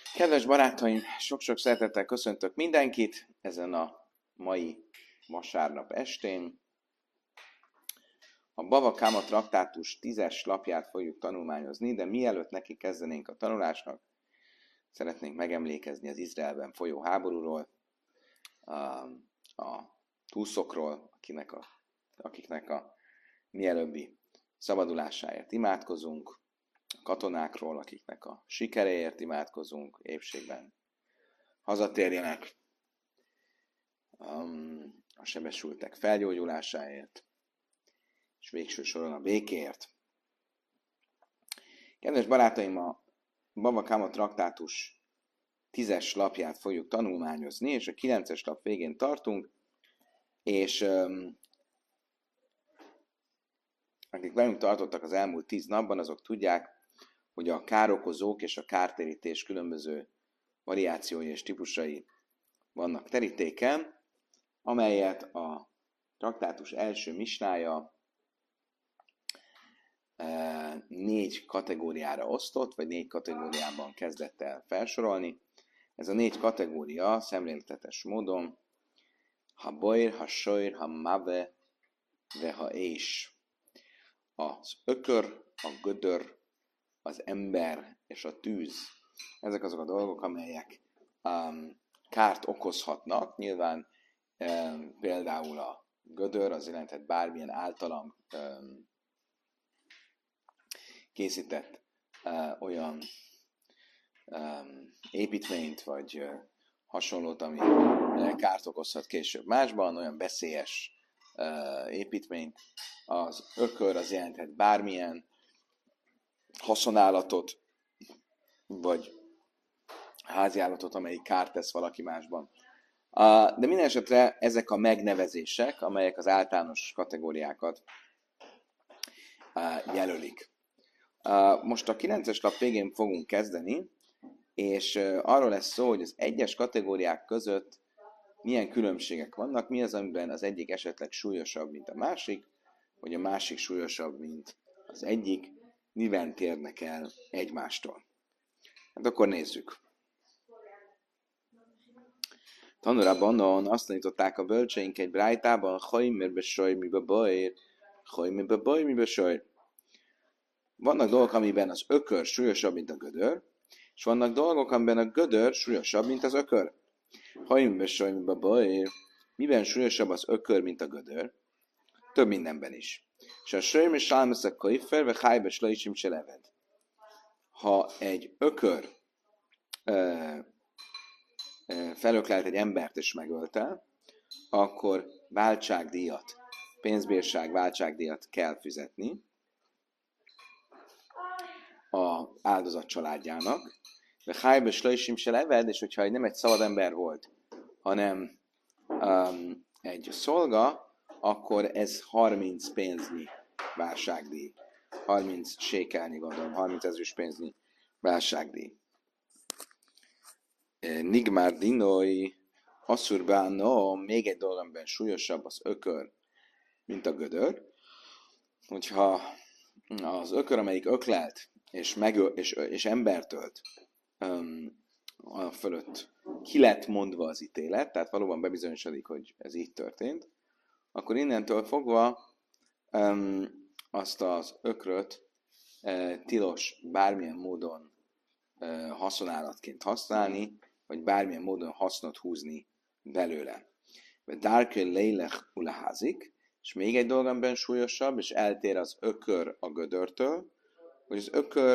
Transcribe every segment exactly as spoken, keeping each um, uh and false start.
Kedves barátaim, sok-sok szeretettel köszöntök mindenkit ezen a mai vasárnap estén. A Bava Kama traktátus tízes lapját fogjuk tanulmányozni, de mielőtt neki kezdenénk a tanulásnak, szeretnénk megemlékezni az Izraelben folyó háborúról, a, a túszokról, akinek a, akiknek a mielőbbi szabadulásáért imádkozunk, katonákról, akiknek a sikeréért imádkozunk, épségben hazatérjenek, um, a sebesültek felgyógyulásáért, és végső soron a békéért. Kedves barátaim, a Bava Kama traktátus tízes lapját fogjuk tanulmányozni, és a kilences lap végén tartunk, és um, akik velünk tartottak az elmúlt tíz napban, azok tudják, hogy a károkozók és a kártérítés különböző variációi és típusai vannak terítéken, amelyet a traktátus első misnája négy kategóriára osztott, vagy négy kategóriában kezdett el felsorolni. Ez a négy kategória szemléltetes módon ha bojr, ha sojr, ha mave, ve ha és. Az ökör, a gödör, az ember és a tűz. Ezek azok a dolgok, amelyek um, kárt okozhatnak. Nyilván um, például a gödör, az jelenthet bármilyen általam um, készített uh, olyan um, építményt, vagy uh, hasonlót, ami uh, kárt okozhat később másban, olyan veszélyes uh, építményt. Az ökör az jelenthet bármilyen haszonállatot, vagy háziállatot, amelyik kárt tesz valaki másban. De minden esetre ezek a megnevezések, amelyek az általános kategóriákat jelölik. Most a kilences lap végén fogunk kezdeni, és arról lesz szó, hogy az egyes kategóriák között milyen különbségek vannak, mi az, amiben az egyik esetleg súlyosabb, mint a másik, vagy a másik súlyosabb, mint az egyik, miben térnek el egymástól. Hát akkor nézzük. Tanulában azt tanították a bölcseink egy brájtában, hajmér besoj, mibe bajr, hajmér be baj, mibe soj. Vannak dolgok, amiben az ökör súlyosabb, mint a gödör, és vannak dolgok, amiben a gödör súlyosabb, mint az ökör. Hajmér besoj, mibe bajr. Miben súlyosabb az ökör, mint a gödör? Több mindenben is. És a sörm és sálmesz a kajfer, ve hájbes laisim se leved. Ha egy ökör ö, ö, felöklelt egy embert és megölte, akkor váltságdíjat, pénzbírság váltságdíjat kell fizetni az áldozat családjának. Ve hájbes laisim se leved, és hogyha nem egy szabad ember volt, hanem um, egy szolga, akkor ez harminc pénznyi váltságdíj. harminc sékelnyi, gondolom, harminc ezüst pénznyi váltságdíj. Nigmár dinoi, asszurbáno, még egy dolog, amiben súlyosabb az ökör, mint a gödör. Hogyha az ökör, amelyik öklelt, és, megöl, és, és embert ölt, um, a fölött ki lett mondva az ítélet, tehát valóban bebizonyosodik, hogy ez így történt, akkor innentől fogva um, azt az ökröt uh, tilos bármilyen módon uh, haszonállatként használni, vagy bármilyen módon hasznot húzni belőle. Dárke lélech ulaházik, és még egy dolog, amiben súlyosabb, és eltér az ökör a gödörtől, hogy az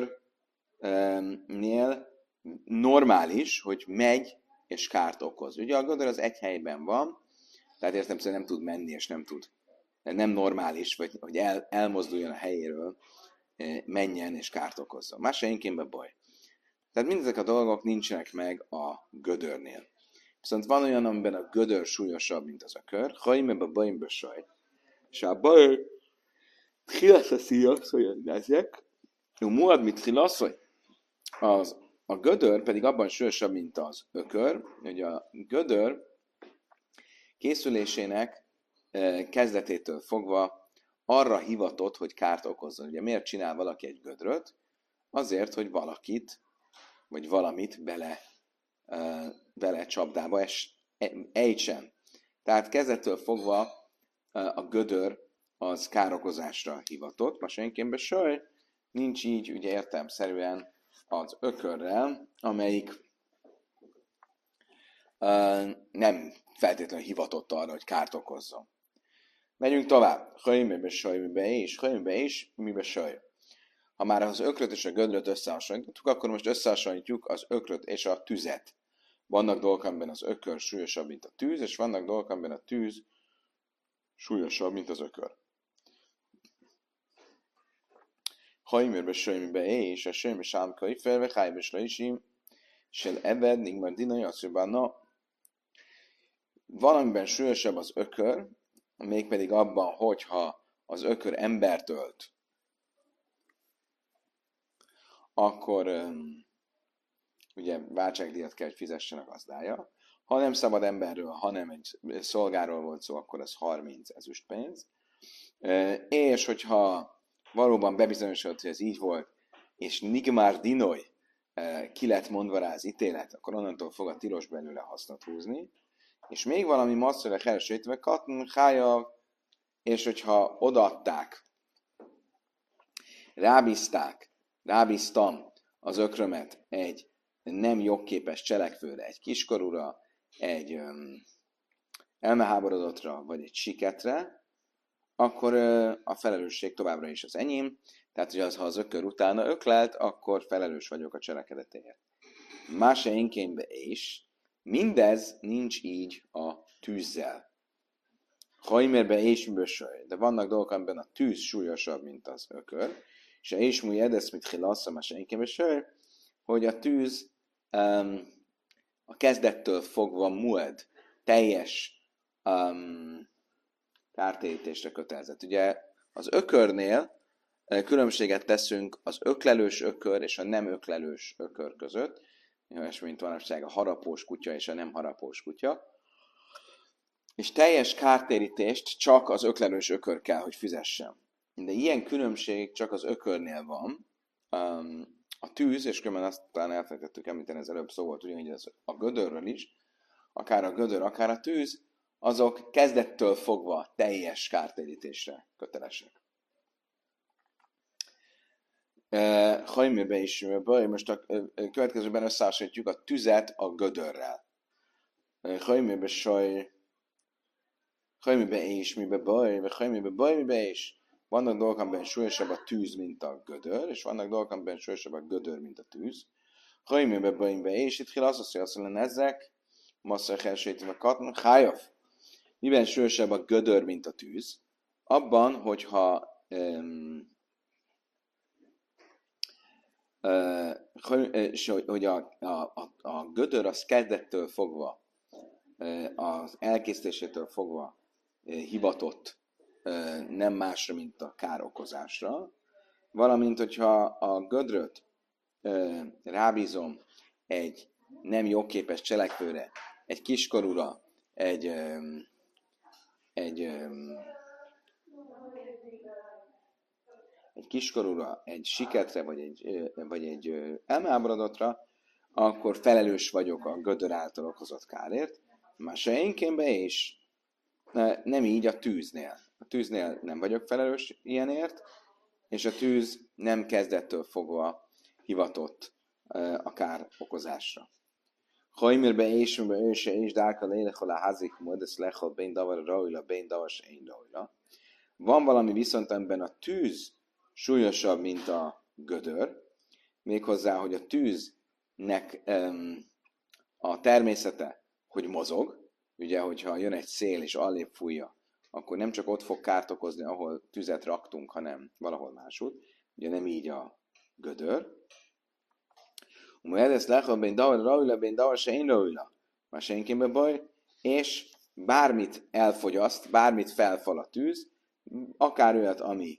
ökörnél normális, hogy megy és kárt okoz. Ugye a gödör az egy helyben van, tehát értem szerint nem tud menni, és nem tud, nem normális, vagy hogy el, elmozduljon a helyéről, menjen és kárt okozzon. Más senkiben baj. Tehát mindezek a dolgok nincsenek meg a gödörnél. Viszont van olyan, amiben a gödör súlyosabb, mint az ökör. Hajmebe bajmbe saj. És a baj, tchilaszaszia, szóval ezek. Jó, muad mit tchilaszaj. Az A gödör pedig abban súlyosabb, mint az ökör, hogy a gödör készülésének kezdetétől fogva arra hivatott, hogy kárt okozzon. Ugye miért csinál valaki egy gödröt? Azért, hogy valakit vagy valamit bele, uh, bele csapdába es, ejtsen. Tehát kezdettől fogva uh, a gödör az károkozásra hivatott, masenkénben saj, nincs így, ugye értelemszerűen az ökörrel, amelyik uh, nem feltétlenül hivatott arra, hogy kárt okozzon. Megyünk tovább. Hajmibe saj, mibe és, hajmibe és, mibe saj. Ha már az ökröt és a gödröt összehasonlítottuk, akkor most összehasonlítjuk az ökröt és a tüzet. Vannak dolgok, amiben az ökör súlyosabb, mint a tűz, és vannak dolgok, amiben a tűz súlyosabb, mint az ökör. Hajmirbe sajmibe és, a sajmibe sámkai felve, hájbe slaisim, sel eved, nigmar dinai, asszubána. Valamiben súlyosabb az ökör, mégpedig abban, hogyha az ökör embert ölt, akkor um, ugye váltságdíjat kell, hogy fizessen a gazdája. Ha nem szabad emberről, hanem egy szolgáról volt szó, akkor ez harminc ezüstpénz. E, és hogyha valóban bebizonyosodott, hogy ez így volt, és nigmár dinoy e, ki lett mondva rá az ítélet, akkor onnantól fog a tilos belőle hasznot húzni. És még valami masszöre keresőjtve, katn, hája, és hogyha odaadták, rábízták, rábíztam az ökrömet egy nem jogképes cselekvőre, egy kiskorúra, egy um, elmeháborodottra, vagy egy siketre, akkor uh, a felelősség továbbra is az enyém. Tehát, hogy az, ha az ökör utána öklelt, akkor felelős vagyok a cselekedetéért. Más énkénybe is, mindez nincs így a tűzzel. Hajmerbe és bösöly. De vannak dolgok, amiben a tűz súlyosabb, mint az ökör. És a és múj edesz, mit hilasz, a más énkénybe, hogy a tűz um, a kezdettől fogva mued, teljes um, kártérítésre kötelezett. Ugye az ökörnél különbséget teszünk az öklelős ökör és a nem öklelős ökör között. Olyasmi, mint manapság a harapós kutya és a nem harapós kutya. És teljes kártérítést csak az öklelős ökör kell, hogy fizessen. De ilyen különbség csak az ökörnél van. Um, a tűz, és különben azt talán elfelejtettük említeni, ez előbb szó volt ugyanígy ez a gödörről is, akár a gödör, akár a tűz, azok kezdettől fogva teljes kártérítésre kötelesek. Hajmérbe is, most a következőben összehasonlítjuk a tüzet a gödörrel. Hajmérbe saj, hajmérbe is, mibe baj, vagy hajmérbe baj, mibe is. Vannak dolgok, amiben súlyosabb a tűz, mint a gödör, és vannak dolgok, amiben súlyosabb a gödör, mint a tűz. Hajmérbe baj, mibe is. Itt hilasz, azt mondja, hogy ezek, masszor elsőjtve a katn, hájav. Miben súlyosabb a gödör, mint a tűz? Abban, hogyha um, uh, és hogy a, a, a, a gödör az kezdettől fogva, uh, az elkészítésétől fogva uh, hivatott uh, nem másra, mint a károkozásra, valamint, hogyha a gödröt uh, rábízom egy nem jogképes cselekvőre, egy kiskorúra, egy, um, egy, um, egy kiskorúra, egy siketre, vagy egy, vagy egy elmeháborodottra, akkor felelős vagyok a gödör által okozott kárért. Már se énkénbe is, nem így a tűznél. A tűznél nem vagyok felelős ilyenért, és a tűz nem kezdettől fogva hivatott a kár okozásra. Hajmirbe és mibe őse és dárka lélechol a házik módesz lechol bén davar rajla, bén davar se én rajla. Van valami viszont, amiben a tűz súlyosabb, mint a gödör, méghozzá, hogy a tűznek um, a természete, hogy mozog, ugye, hogyha jön egy szél és allébb fújja, akkor nem csak ott fog kárt okozni, ahol tüzet raktunk, hanem valahol máshogy. Ugye nem így a gödör. Ezt lechol bén davar rajla, bén davar se én rajla. Már senkiben baj, és bármit elfogyaszt, bármit felfal a tűz, akár olyat, ami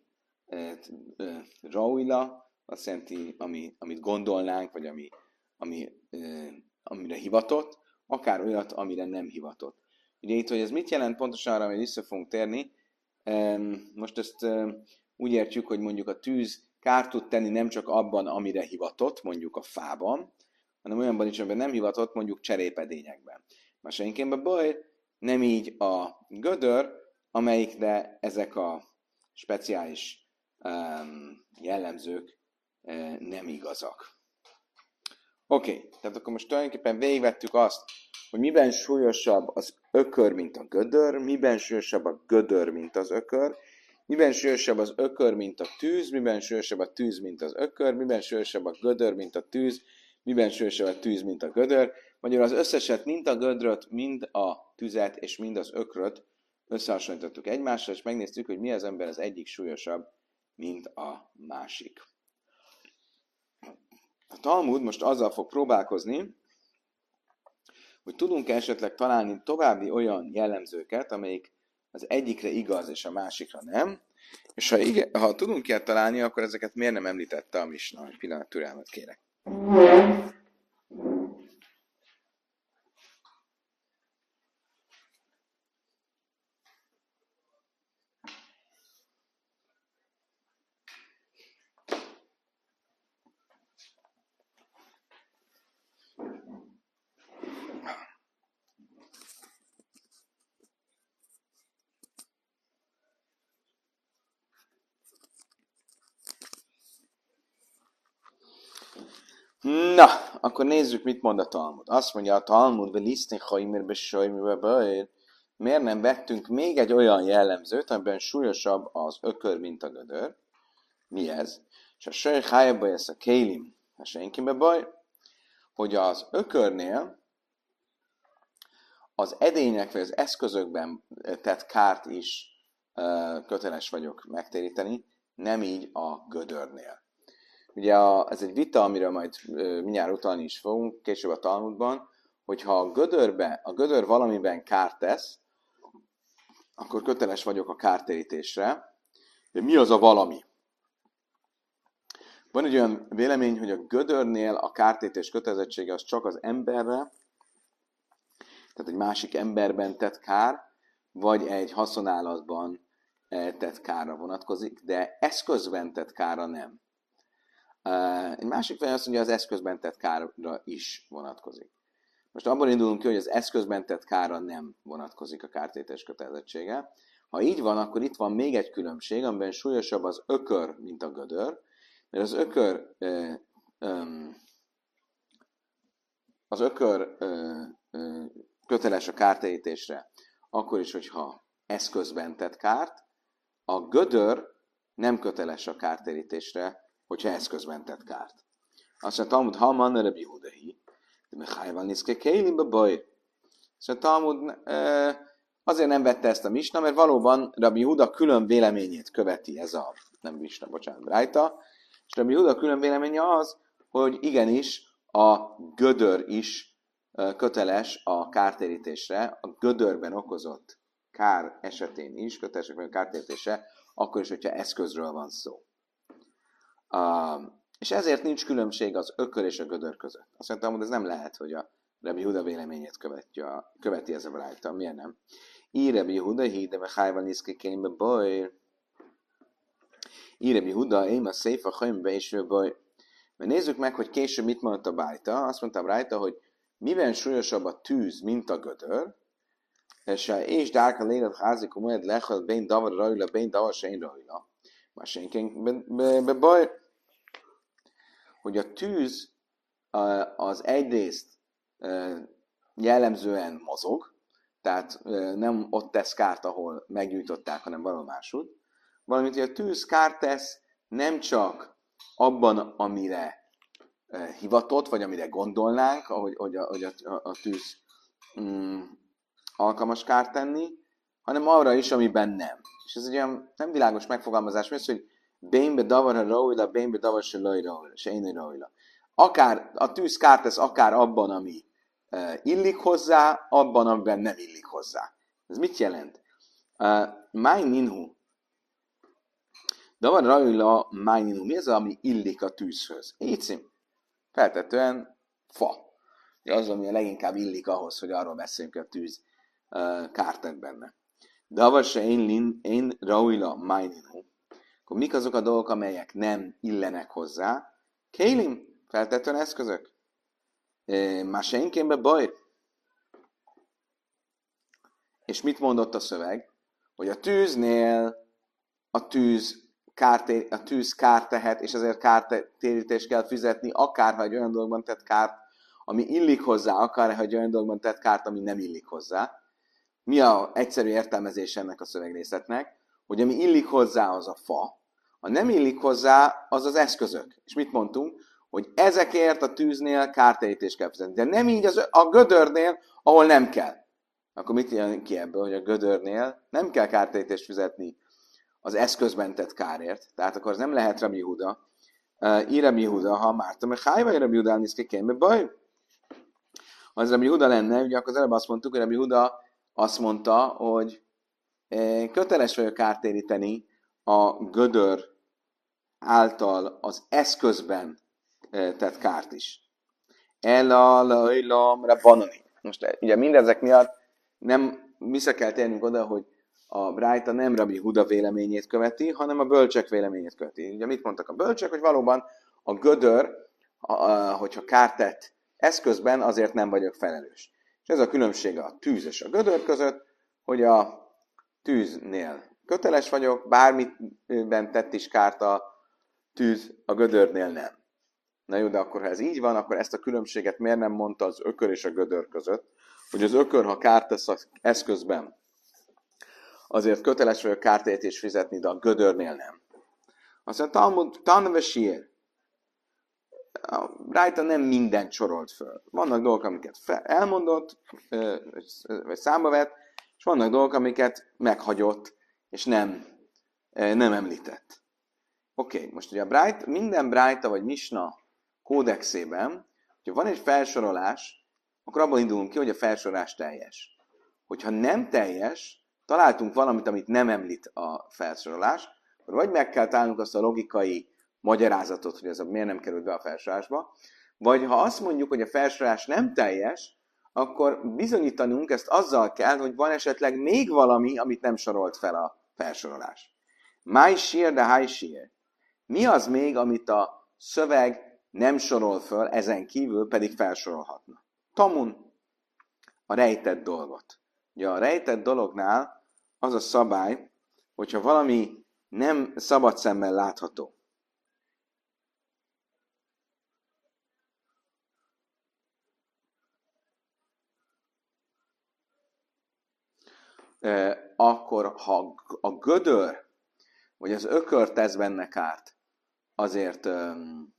rajla, azt jelenti, ami, amit gondolnánk, vagy ami, ami, amire hivatott, akár olyat, amire nem hivatott. Ugye itt, hogy ez mit jelent pontosan arra, hogy vissza fogunk térni, most ezt úgy értjük, hogy mondjuk a tűz kárt tud tenni nem csak abban, amire hivatott, mondjuk a fában, hanem olyanban is, amiben nem hivatott, mondjuk cserépedényekben. Másainkénben baj, nem így a gödör, amelyikre ezek a speciális um, jellemzők uh, nem igazak. Oké, okay, tehát akkor most tulajdonképpen végigvettük azt, hogy miben súlyosabb az ökör, mint a gödör, miben súlyosabb a gödör, mint az ökör, miben súlyosabb az ökör, mint a tűz, miben súlyosabb a tűz, mint az ökör, miben súlyosabb a gödör, mint a tűz, miben súlyosabb a tűz, mint a gödör. Magyarul az összeset, mind a gödröt, mind a tüzet és mind az ökröt összehasonlítottuk egymással, és megnéztük, hogy mi az ember az egyik súlyosabb, mint a másik. A Talmud most azzal fog próbálkozni, hogy tudunk-e esetleg találni további olyan jellemzőket, amelyik az egyikre igaz, és a másikra nem. És ha, igen, ha tudunk ilyet találni, akkor ezeket miért nem említette a Misna? Egy pillanat türelmet kérek. Na, akkor nézzük, mit mond a Talmud. Azt mondja a Talmud, velisztén hajmirbe sajmirbe bajr, miért nem vettünk még egy olyan jellemzőt, amiben súlyosabb az ökör, mint a gödör. Mi ez? És a saj hájabba ez a kélim, a senkibe baj, hogy az ökörnél az edények vagy az eszközökben tett kárt is uh, köteles vagyok megtéríteni, nem így a gödörnél. Ugye a, ez egy vita, amiről majd uh, mindjárt utalni is fogunk, később a Talmudban, hogyha a gödörbe, a gödör valamiben kárt tesz, akkor köteles vagyok a kártérítésre. De mi az a valami? Van egy olyan vélemény, hogy a gödörnél a kártérítés kötelezettsége az csak az emberre, tehát egy másik emberben tett kár, vagy egy haszonállatban tett kárra vonatkozik, de eszközben tett kárra nem. Egy másik fel azt mondja, az eszközben tett kárra is vonatkozik. Most abban indulunk ki, hogy az eszközben tett kárra nem vonatkozik a kártérítés kötelezettsége. Ha így van, akkor itt van még egy különbség, amiben súlyosabb az ökör, mint a gödör, mert az ökör az ökör köteles a kártérítésre, akkor is, hogyha eszközben tett kárt, a gödör nem köteles a kártérítésre, hogyha eszközben tett kárt. Azt mondja, Talmud, ha man Rabbi Hudahi, de mechajval niszke kélimbe baj. Szóval Talmud azért nem vette ezt a misna, mert valóban Rabbi Huda külön véleményét követi ez a, nem misna, bocsánat, Brájta, és Rabbi Huda külön véleménye az, hogy igenis a gödör is köteles a kártérítésre, a gödörben okozott kár esetén is kötelesek a kártérítésre, akkor is, hogyha eszközről van szó. Uh, és ezért nincs különbség az ökör és a gödör között. Azt mondtam, hogy ez nem lehet, hogy a Rabbi Huda véleményét követi, a, követi ez a Brájta. Miért nem? Í Rabbi Huda, hí, de hájval niszke kémbe baj. Í Rabbi Huda, én a széfa hajmbe és baj. Mert nézzük meg, hogy később mit mondta a Brájta. Azt mondta a Brájta, hogy miben súlyosabb a tűz, mint a gödör, és és dárka lélet házik, majd lehal bén davar rajla, bén davar se én rajla. Már senkinek baj, hogy a tűz az egyrészt jellemzően mozog, tehát nem ott tesz kárt, ahol meggyújtották, hanem valahol máshogy. Valamint, hogy a tűz kárt tesz nem csak abban, amire hivatott, vagy amire gondolnánk, ahogy, hogy a, hogy a, a tűz mm, alkalmas kárt tenni, hanem arra is, amiben nem. És ez egy olyan nem világos megfogalmazás, mert hogy bénbe davar a rajla, bénbe davar se laj rajla, se én rajla. Akár a tűz kárt tesz, akár abban, ami uh, illik hozzá, abban, amiben nem illik hozzá. Ez mit jelent? Máj uh, minhu. Davar rajla, máj minhu. Mi az, ami illik a tűzhöz? Écim. Feltetően fa. Az, ami a leginkább illik ahhoz, hogy arról beszéljünk, hogy a tűz uh, kárt tett benne. Davar se én, én rajla, máj minhu. Akkor mik azok a dolgok, amelyek nem illenek hozzá? Kélim, feltetően eszközök. Már senkénbe baj. És mit mondott a szöveg? Hogy a tűznél a tűz kártér, a tűz kárt tehet, és ezért kártérítést kell fizetni, akárha egy olyan dologban tett kárt, ami illik hozzá, akárha egy olyan dologban tett kárt, ami nem illik hozzá. Mi a egyszerű értelmezés ennek a szövegrészletnek? Hogy ami illik hozzá, az a fa, a nem illik hozzá, az az eszközök. És mit mondtunk? Hogy ezekért a tűznél kártérítést kell fizetni. De nem így az, a gödörnél, ahol nem kell. Akkor mit jön ki ebből, hogy a gödörnél nem kell kártérítést fizetni az eszközben tett kárért. Tehát akkor az nem lehet Rabbi Yehuda. Uh, Rabbi Yehuda, ha mártam, mert hájva Rabbi Yehuda elnézkékenbe, baj. Ha ez Rabbi Yehuda lenne, ugye akkor az előbb azt mondtuk, hogy Rabbi Yehuda azt mondta, hogy eh, köteles vagyok kártéríteni a gödör által az eszközben eh, tett kárt is. Ella, lajlam, rabbanoni. Most ugye mindezek miatt nem vissza kell térnünk oda, hogy a Brájta nem Rabbi Yehuda véleményét követi, hanem a bölcsek véleményét követi. Ugye mit mondtak a bölcsek, hogy valóban a gödör, hogyha kárt tett eszközben, azért nem vagyok felelős. És ez a különbség a tűz és a gödör között, hogy a tűznél köteles vagyok, bármitben tett is kárt a tűz, a gödörnél nem. Na jó, de akkor ha ez így van, akkor ezt a különbséget miért nem mondta az ökör és a gödör között, hogy az ökör, ha kárt tesz az eszközben, azért köteles vagyok kártérítést fizetni, de a gödörnél nem. Aztán Talmud, tanve sír. A Brájta nem mindent sorolt föl. Vannak dolgok, amiket elmondott, vagy számba vett, és vannak dolgok, amiket meghagyott, és nem, nem említett. Oké, okay, most ugye a Brájta, minden Brájta vagy Misna kódexében, hogyha van egy felsorolás, akkor abban indulunk ki, hogy a felsorolás teljes. Hogyha nem teljes, találtunk valamit, amit nem említ a felsorolás, akkor vagy meg kell találnunk azt a logikai magyarázatot, hogy ez miért nem került be a felsorolásba, vagy ha azt mondjuk, hogy a felsorolás nem teljes, akkor bizonyítanunk ezt azzal kell, hogy van esetleg még valami, amit nem sorolt fel a felsorolás. Máj sír, de háj sír. Mi az még, amit a szöveg nem sorol föl, ezen kívül pedig felsorolhatna? Tamun, a rejtett dolgot. Ugye a rejtett dolognál az a szabály, hogyha valami nem szabad szemmel látható, akkor ha a gödör, vagy az ökör tesz benne kárt, azért ö,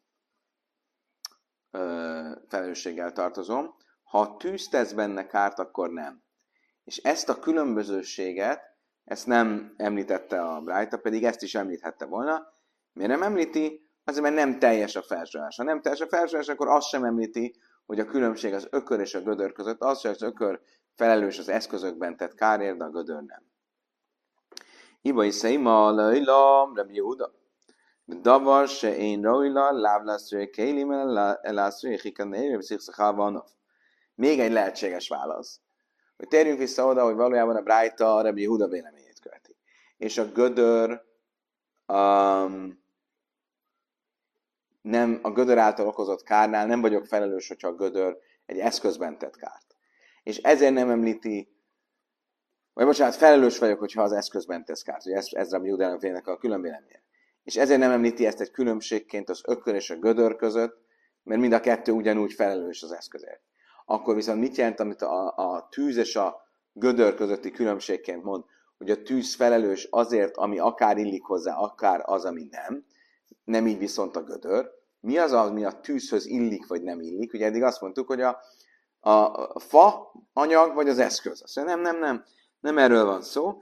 ö, felelősséggel tartozom. Ha a tűz tesz benne kárt, akkor nem. És ezt a különbözőséget, ezt nem említette a Brájta, pedig ezt is említhette volna. Miért nem említi? Azért, mert nem teljes a felsorolás. Ha nem teljes a felsorolás, akkor azt sem említi, hogy a különbség az ökör és a gödör között. Az, hogy az ökör felelős az eszközökben tett kárért, de a gödör nem. Iba is szeima lejla, Rabbi Yehuda. Davar se én rajla, láblászré kélim elászré, hikanér, szikszakálvanov. Még egy lehetséges válasz. Hogy térjünk vissza oda, hogy valójában a Brájta a Rabbi Yehuda véleményét követi. És a gödör um, nem, a gödör által okozott kárnál nem vagyok felelős, hogyha a gödör egy eszközben tett kárt. És ezért nem említi, vagy bocsánat, felelős vagyok, hogyha az eszközben tesz kárt. Ugye ez, ez Rabbi Yehudának a külön véleménye. És ezért nem említi ezt egy különbségként az ökör és a gödör között, mert mind a kettő ugyanúgy felelős az eszközért. Akkor viszont mit jelent, amit a, a tűz és a gödör közötti különbségként mond, hogy a tűz felelős azért, ami akár illik hozzá, akár az, ami nem. Nem így viszont a gödör. Mi az, ami a tűzhöz illik, vagy nem illik? Ugye eddig azt mondtuk, hogy a, a, a fa anyag, vagy az eszköz. Azt mondja, nem, nem, nem. Nem erről van szó.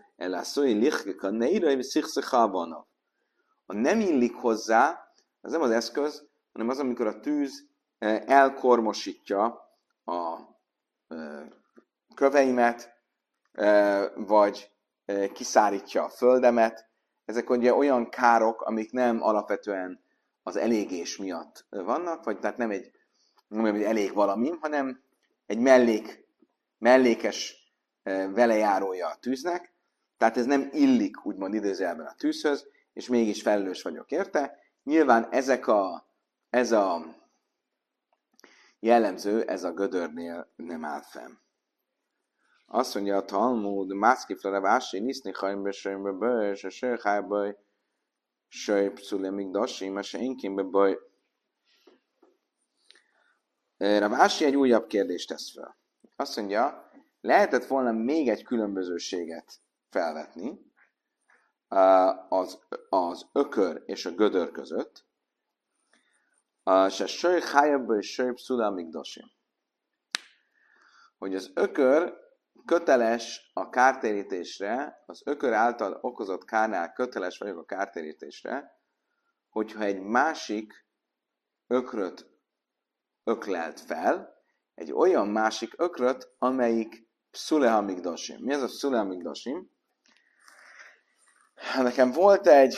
A nem illik hozzá, az nem az eszköz, hanem az, amikor a tűz elkormosítja a köveimet, vagy kiszárítja a földemet. Ezek ugye olyan károk, amik nem alapvetően az elégés miatt vannak, vagy tehát nem egy, nem egy elég valami, hanem egy mellék, mellékes velejárója a tűznek, tehát ez nem illik, úgymond idézőjelben a tűzhöz, és mégis felelős vagyok érte. Nyilván ezek a, ez a jellemző, ez a gödörnél nem áll fenn. Azt mondja a Talmud, mászkifra revási, niszni hajmbe, sejmbe, baj, se se hájbaj, se pszule migdasi, mert se inkénbe baj. Revási egy újabb kérdést tesz fel. Azt mondja, lehetett volna még egy különbözőséget felvetni az, az ökör és a gödör között, se se hájbaj, se pszule migdasi. Hogy az ökör köteles a kártérítésre, az ökör által okozott kárnál köteles vagyok a kártérítésre, hogyha egy másik ökröt öklelt fel, egy olyan másik ökröt, amelyik pszule hamigdasim. Mi ez a pszule hamigdasim? Nekem volt egy,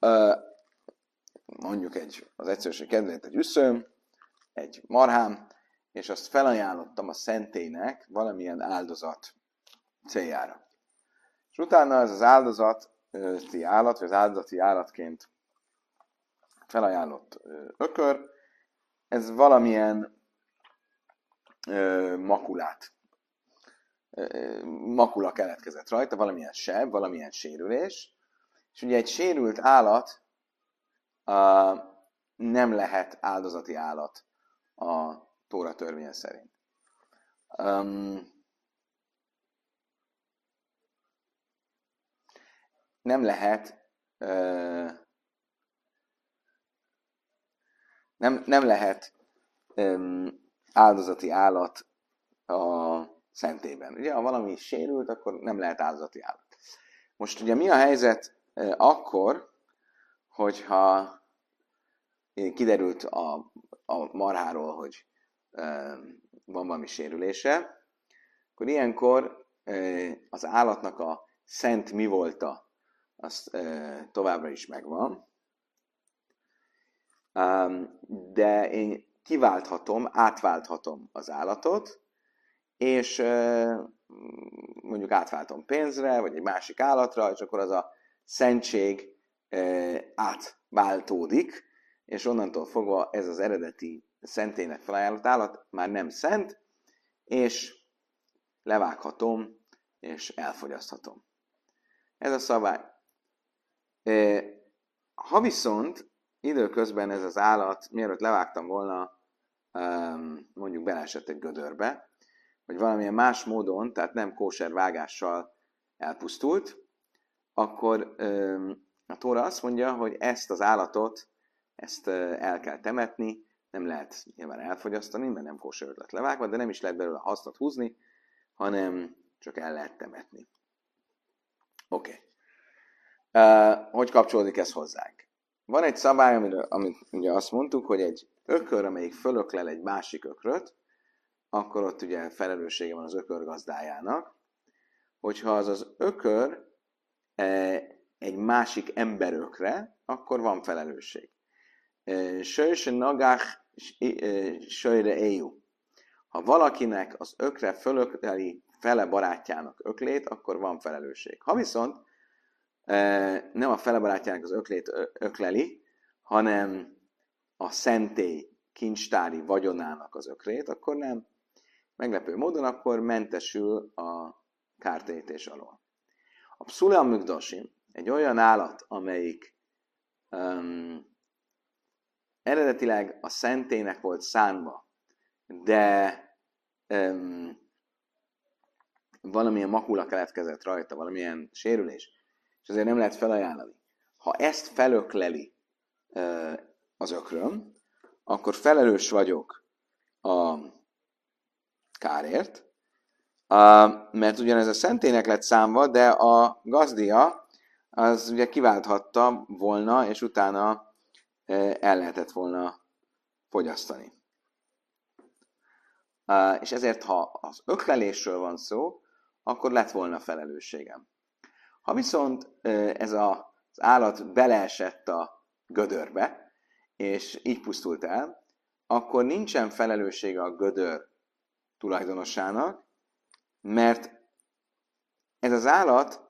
mondjuk egy, az egyszerűség kedvéért egy üszőm, egy marhám, és azt felajánlottam a szentélynek valamilyen áldozat céljára. És utána ez az áldozati állat, vagy az áldozati állatként felajánlott ökör, ez valamilyen ö, makulát, ö, makula keletkezett rajta, valamilyen seb, valamilyen sérülés, és ugye egy sérült állat ö, nem lehet áldozati állat a Tóra törvénye szerint. Um, nem lehet uh, nem, nem lehet um, áldozati állat a szentében. Ugye, ha valami sérült, akkor nem lehet áldozati állat. Most ugye mi a helyzet uh, akkor, hogyha kiderült a, a marháról, hogy van valami sérülése, akkor ilyenkor az állatnak a szent mi volta, az továbbra is megvan, de én kiválthatom, átválthatom az állatot, és mondjuk átváltom pénzre, vagy egy másik állatra, és akkor az a szentség átváltódik, és onnantól fogva ez az eredeti szentélynek felajánlott állat már nem szent, és levághatom, és elfogyaszthatom. Ez a szabály. Ha viszont időközben ez az állat, mielőtt levágtam volna, mondjuk beleesett egy gödörbe, vagy valamilyen más módon, tehát nem kóser vágással elpusztult, akkor a Tóra azt mondja, hogy ezt az állatot, ezt el kell temetni, nem lehet nyilván elfogyasztani, mert nem kóser lett levágva, de nem is lehet belőle hasznot húzni, hanem csak el lehet temetni. Oké. Okay. Uh, hogy kapcsolódik ez hozzánk? Van egy szabály, amiről, amit ugye azt mondtuk, hogy egy ökör, amelyik fölöklel egy másik ökröt, akkor ott ugye felelőssége van az ökör gazdájának, hogyha az az ökör eh, egy másik emberökre, akkor van felelősség. Sőse nagach söjre éjú. Ha valakinek az ökre fölökleli fele barátjának öklét, akkor van felelősség. Ha viszont nem a fele barátjának az öklét ökleli, hanem a szentély kincstári vagyonának az ökrét, akkor nem. Meglepő módon akkor mentesül a kártérítés alól. A pszule amigdasim egy olyan állat, amelyik um, eredetileg a szentélynek volt szánva, de um, valamilyen makula keletkezett rajta, valamilyen sérülés, és azért nem lehet felajánlani. Ha ezt felökleli uh, az ökröm, akkor felelős vagyok a kárért, uh, mert ugyanez a szentélynek lett számva, de a gazdia az ugye kiválthatta volna, és utána el lehetett volna fogyasztani. És ezért, ha az öklelésről van szó, akkor lett volna felelősségem. Ha viszont ez az állat beleesett a gödörbe, és így pusztult el, akkor nincsen felelőssége a gödör tulajdonosának, mert ez az állat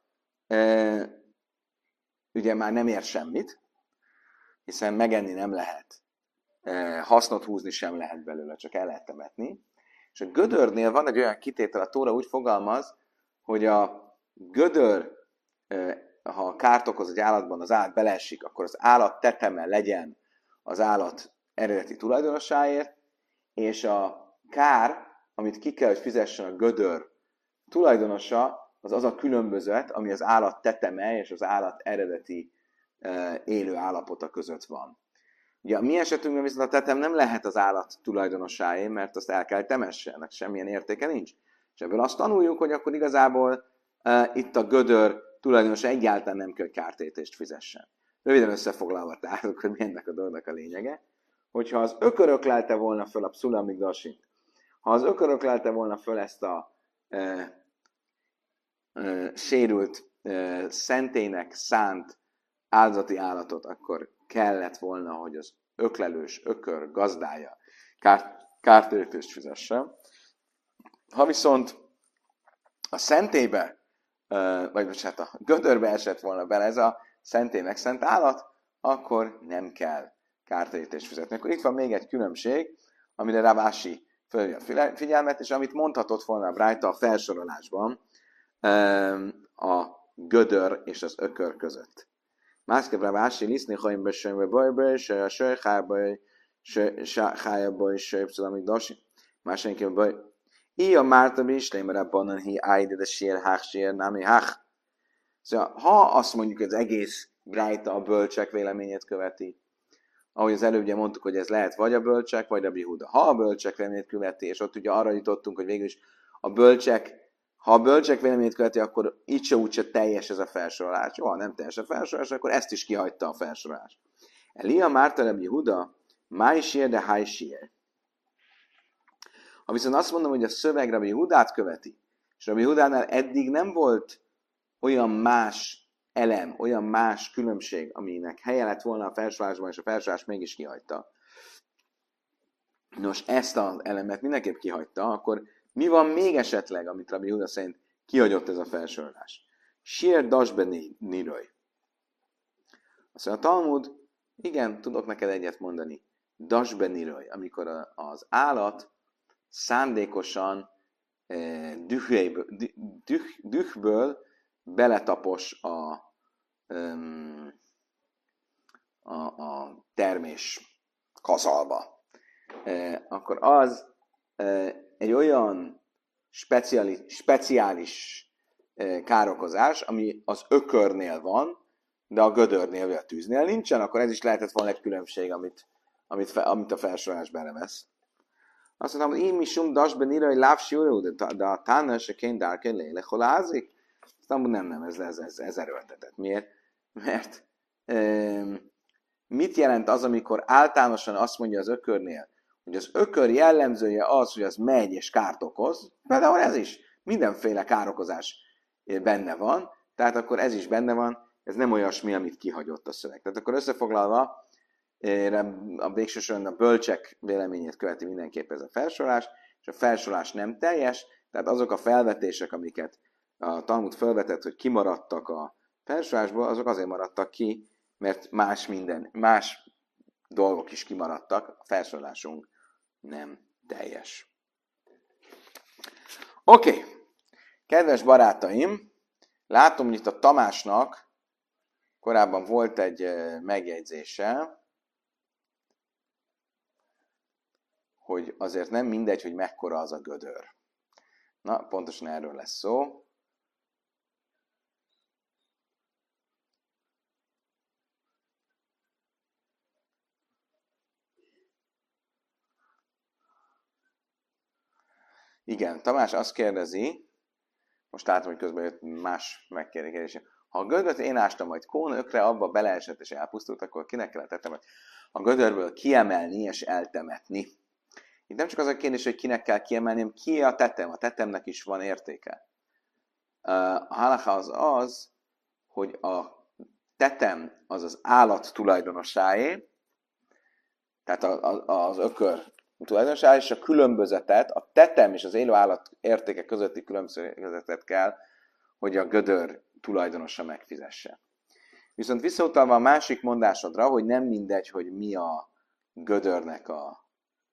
ugye már nem ér semmit, hiszen megenni nem lehet hasznot húzni sem lehet belőle, csak el lehet temetni. És a gödörnél van egy olyan kitétel, a Tóra úgy fogalmaz, hogy a gödör, ha kárt okoz egy állatban, az állat beleesik, akkor az állat teteme legyen az állat eredeti tulajdonosáért, és a kár, amit ki kell, hogy fizessen a gödör tulajdonosa, az az a különbözet, ami az állat teteme és az állat eredeti élő állapota között van. Ugye a mi esetünkben viszont a tetem nem lehet az állat tulajdonosáé, mert azt el kell temesse, ennek semmilyen értéke nincs. És ebből azt tanuljuk, hogy akkor igazából uh, itt a gödör tulajdonosa egyáltalán nem kell, hogy kártérítést fizessen. Röviden összefoglalva tehát, hogy mi ennek a dolognak a lényege, hogyha az ökörök lelte volna föl a pszulamigdasit, ha az ökörök lelte volna föl ezt a uh, uh, sérült uh, szentélynek szánt áldozati állatot, akkor kellett volna, hogy az öklelős ökör gazdája kár, kártérítést fizessen. Ha viszont a szentélybe, vagy bocsánat, a gödörbe esett volna bele ez a szentélynek szent állat, akkor nem kell kártérítést fizetni. Akkor itt van még egy különbség, amire Rav Ashi fölhívja a figyelmet, és amit mondhatott volna a Brájta a felsorolásban a gödör és az ökör között. Mászke Rav Ashi liszni haim besönyve bajba, és a söjhába, sájába, és söjpszulamik dasi. Másenként baj. Ilyen Márta Bislém, rabbanon hi ájde, de sér, hák, sér, námi, hák. Szóval, ha azt mondjuk, hogy az egész Brájta a bölcsek véleményét követi, ahogy az előbb ugye mondtuk, hogy ez lehet vagy a bölcsek, vagy a Bihuda. Ha a bölcsek véleményét követi, és ott ugye arra jutottunk, hogy végül is a bölcsek, ha a bölcsek véleményét követi, akkor így se úgyse teljes ez a felsorolás. Jó, ha nem teljes a felsorolás, akkor ezt is kihagyta a felsorolás. Elia Márta Rabbi Huda, máj sír, de háj sír. Ha viszont azt mondom, hogy a szöveg Rabbi Hudát követi, és Rabbi Hudánál eddig nem volt olyan más elem, olyan más különbség, aminek helye lett volna a felsorolásban, és a felsorolás mégis kihagyta. Nos, ezt az elemet mindenképp kihagyta, akkor mi van még esetleg, amit Rabbi Huda szerint kihagyott ez a felsorolás? Sír dasbe niroj. Azt mondja, a Talmud, igen, tudok neked egyet mondani. Dasbe niroj, amikor az állat szándékosan eh, dühből, düh, dühből beletapos a, um, a, a termés kazalba. Eh, akkor az eh, egy olyan speciális, speciális eh, károkozás, ami az ökörnél van, de a gödörnél vagy a tűznél nincsen, akkor ez is lehetett volna egy különbség, amit, amit, fe, amit a felsorolás belevesz. Azt mondtam, hogy én mi sum dasben írja, hogy lávsi újra, de a tána se kény dárke léle, hol ázik? Aztán nem, nem, ez, ez, ez, ez erőltetett. Miért? Mert e, mit jelent az, amikor általánosan azt mondja az ökörnél, hogy az ökör jellemzője az, hogy az megy és kárt okoz, például ez is, mindenféle károkozás benne van, tehát akkor ez is benne van, ez nem olyasmi, amit kihagyott a szöveg. Tehát akkor összefoglalva, a végső soron a bölcsek véleményét követi mindenképp ez a felsorolás, és a felsorolás nem teljes, tehát azok a felvetések, amiket a Talmud felvetett, hogy kimaradtak a felsorolásból, azok azért maradtak ki, mert más minden, más dolgok is kimaradtak, a felsorolásunk nem teljes. Oké, okay. Kedves barátaim, látom, hogy itt a Tamásnak korábban volt egy megjegyzése, hogy azért nem mindegy, hogy mekkora az a gödör. Na, pontosan erről lesz szó. Igen, Tamás azt kérdezi, most látom, hogy közben jött más megkérdése. Ha a gödört én ástam, majd kón ökre abba beleesett és elpusztult, akkor kinek kellett tetemet a gödörből kiemelni és eltemetni. Itt nem csak az a kérdés, hogy kinek kell kiemelni, hanem ki a tetem. A tetemnek is van értéke. A halacha az az, hogy a tetem az az állat tulajdonosáé, tehát az ökör tulajdonosáé, és a különbözetet, a tetem és az élő állat értéke közötti különbözetet kell, hogy a gödör tulajdonosa megfizesse. Viszont visszautalva a másik mondásodra, hogy nem mindegy, hogy mi a gödörnek a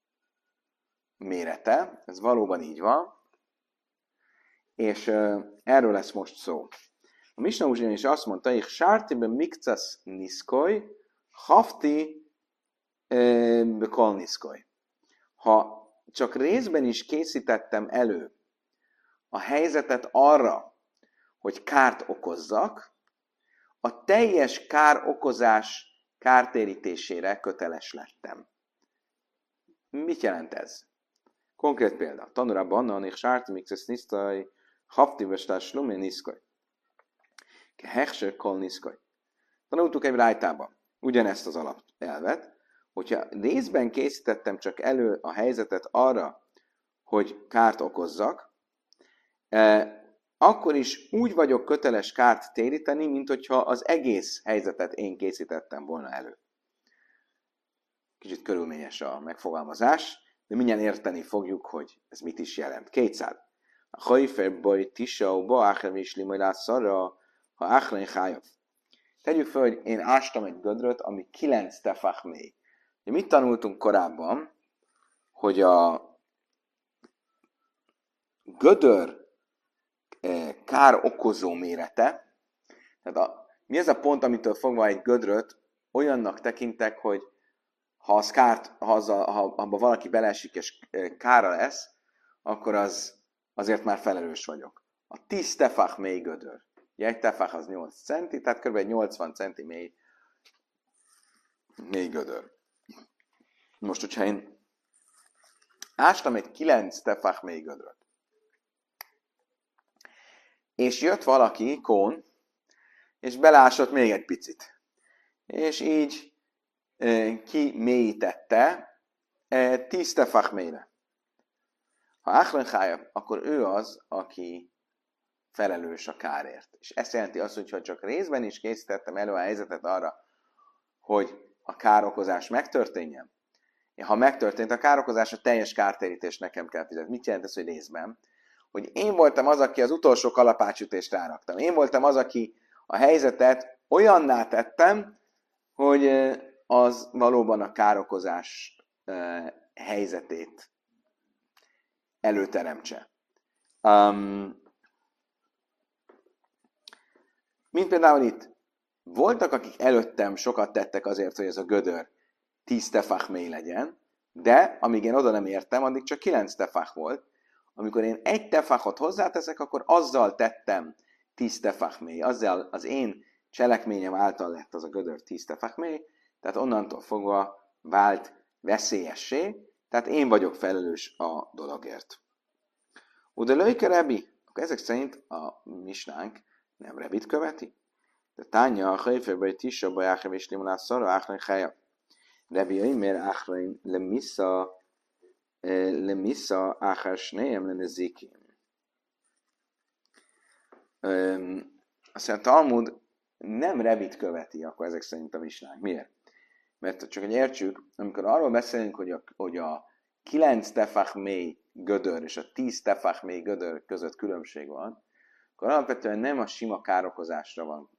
mérete. Ez valóban így van. És uh, erről lesz most szó. A Misna ugyanis azt mondta, hogy sártibe mikcas niszkoly, hafti bekol niszkoly. Ha csak részben is készítettem elő a helyzetet arra, hogy kárt okozzak, a teljes kár okozás kártérítésére köteles lettem. Mit jelent ez? Konkrét példa. Tanulában annak sárti mikcas niszkoly, hafti bestás lumé niszkoly. Hechser kol niszkoly. Tanultuk egy rájtában ugyanezt az alapelvet, hogyha részben készítettem csak elő a helyzetet arra, hogy kárt okozzak, eh, akkor is úgy vagyok köteles kárt téríteni, mint hogyha az egész helyzetet én készítettem volna elő. Kicsit körülményes a megfogalmazás, de mindjárt érteni fogjuk, hogy ez mit is jelent. Kétszáz. A hajfer baj tisau ba ácher visli majd lászarra, ha áchlen chájav. Tegyük fel, hogy én ástam egy gödröt, ami kilenc tefach mély. Mit tanultunk korábban, hogy a gödör kár okozó mérete, tehát a, mi ez a pont, amitől fogva egy gödröt olyannak tekintek, hogy ha, az kárt, ha, az a, ha abba valaki beleesik és kára lesz, akkor az, azért már felelős vagyok. A tíz tefach mély gödör. Ugye egy tefach az nyolc centi, tehát kb. nyolcvan centi mély, mély gödör. Most, hogyha én ástam egy kilenc tefach mély gödröt, és jött valaki, kón, és beleásott még egy picit, és így e, kimélyítette e, tíz tefach mélyre. Ha áchlen chájav, akkor ő az, aki felelős a kárért. És ezt jelenti azt, hogy ha csak részben is készítettem elő a helyzetet arra, hogy a károkozás megtörténjen, ha megtörtént a károkozás, a teljes kártérítést nekem kell fizetni. Mit jelent ez, hogy részben? Hogy én voltam az, aki az utolsó kalapácsütést ráraktam. Én voltam az, aki a helyzetet olyanná tettem, hogy az valóban a károkozás helyzetét előteremtse. Um, mint például itt. Voltak, akik előttem sokat tettek azért, hogy ez a gödör tíz tefach mély legyen, de amíg én oda nem értem, addig csak kilenc tefach volt. Amikor én egy tefachot hozzáteszek, akkor azzal tettem tíz tefach mély. Azzal az én cselekményem által lett az a gödör tíz tefach mély, tehát onnantól fogva vált veszélyessé, tehát én vagyok felelős a dologért. Ude löjke Rebi, akkor ezek szerint a misnánk nem Rebit követi. De tánya a hajfőből tisha baj áhev és limonás szarra áhlen chájav. Rebi Aimer áhlen lemissza lemissza áhár snejem lenne zikim. Azt mondja, a Talmud nem Rebit követi, akkor ezek szerint a misnánk. Miért? Mert csak hogy értsük, amikor arról beszélünk, hogy a, hogy a kilenc tefach mély gödör és a tíz tefach mély gödör között különbség van, akkor alapvetően nem a sima károkozásra van,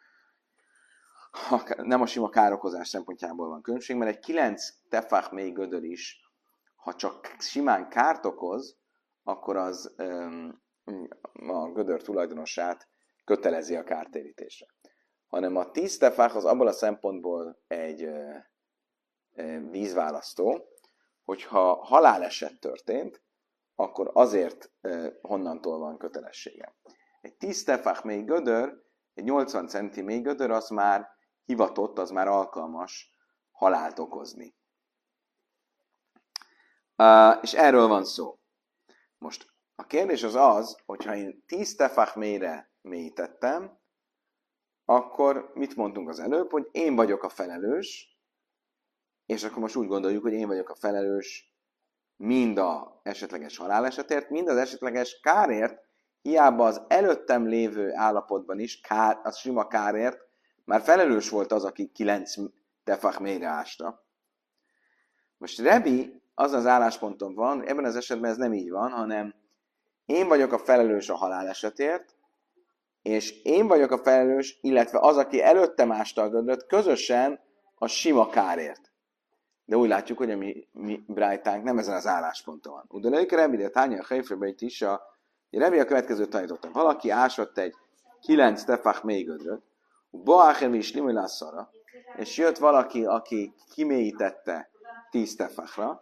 nem a sima károkozás szempontjából van különbség, mert egy kilenc tefach mély gödör is, ha csak simán kárt okoz, akkor az a gödör tulajdonosát kötelezi a kártérítésre. Hanem a tíz tefach az abból a szempontból egy vízválasztó, hogyha haláleset történt, akkor azért honnantól van kötelessége. Egy tíz tefach mély gödör, egy nyolcvan centi mély gödör, az már hivatott, az már alkalmas halált okozni. Uh, és erről van szó. Most a kérdés az az, hogyha én tíz tefach mélyre mélyítettem, akkor mit mondtunk az előbb, hogy én vagyok a felelős, és akkor most úgy gondoljuk, hogy én vagyok a felelős mind az esetleges halálesetért, mind az esetleges kárért, hiába az előttem lévő állapotban is, kár, az sima kárért, már felelős volt az, aki kilenc tefach mélyre ásta. Most Rebi az az állásponton van, ebben az esetben ez nem így van, hanem én vagyok a felelős a halálesetért, és én vagyok a felelős, illetve az, aki előttem ásta a gödröt, közösen a sima kárért. de úgy látjuk, hogy a mi, mi brájtánk nem ezen az állásponton van. Udalők Rebi, de tánya a Heiferbeit is a Rebi a következő tanította. Valaki ásott egy kilenc tefach mélygödröt, Boáchevi is limilászara, és jött valaki, aki kimélyítette tíz tefachra.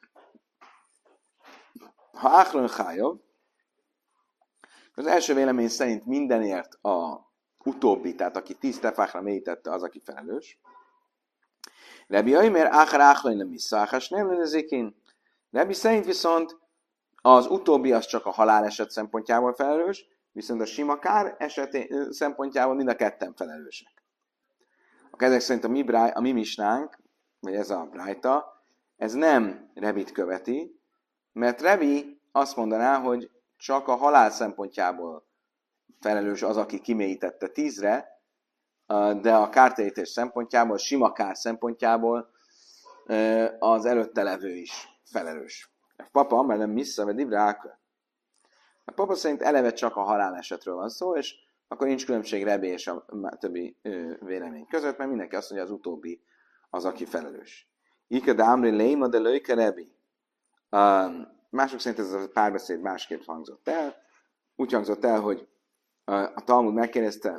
Ha Áchlon Chájov, az első vélemény szerint mindenért a utóbbi, tehát aki tíz tefachra mélyítette, az, aki felelős. Rebi Aimer Áchar Áchlon nem vissza, Áchás nem lennezikin. Rebi szerint viszont az utóbbi az csak a haláleset szempontjából felelős, viszont a sima kár esetén szempontjából mind a ketten felelősek. A ezek szerint a mi, bráj, a mi misnánk, vagy ez a brájta, ez nem Rebit követi, mert Rebi azt mondaná, hogy csak a halál szempontjából felelős az, aki kimélyítette tízre, de a kártérítés szempontjából, a sima kár szempontjából az előtte levő is felelős. A papa, mert nem vissza, vagy divre ákör. A papa szerint eleve csak a halálesetről van szó, és akkor nincs különbség Rebi és a többi vélemény között, mert mindenki azt mondja, az utóbbi az, aki felelős. Ika de Amri Léma de Lőke Rebi. Mások szerint ez a párbeszéd másképp hangzott el. Úgy hangzott el, hogy a Talmud megkérdezte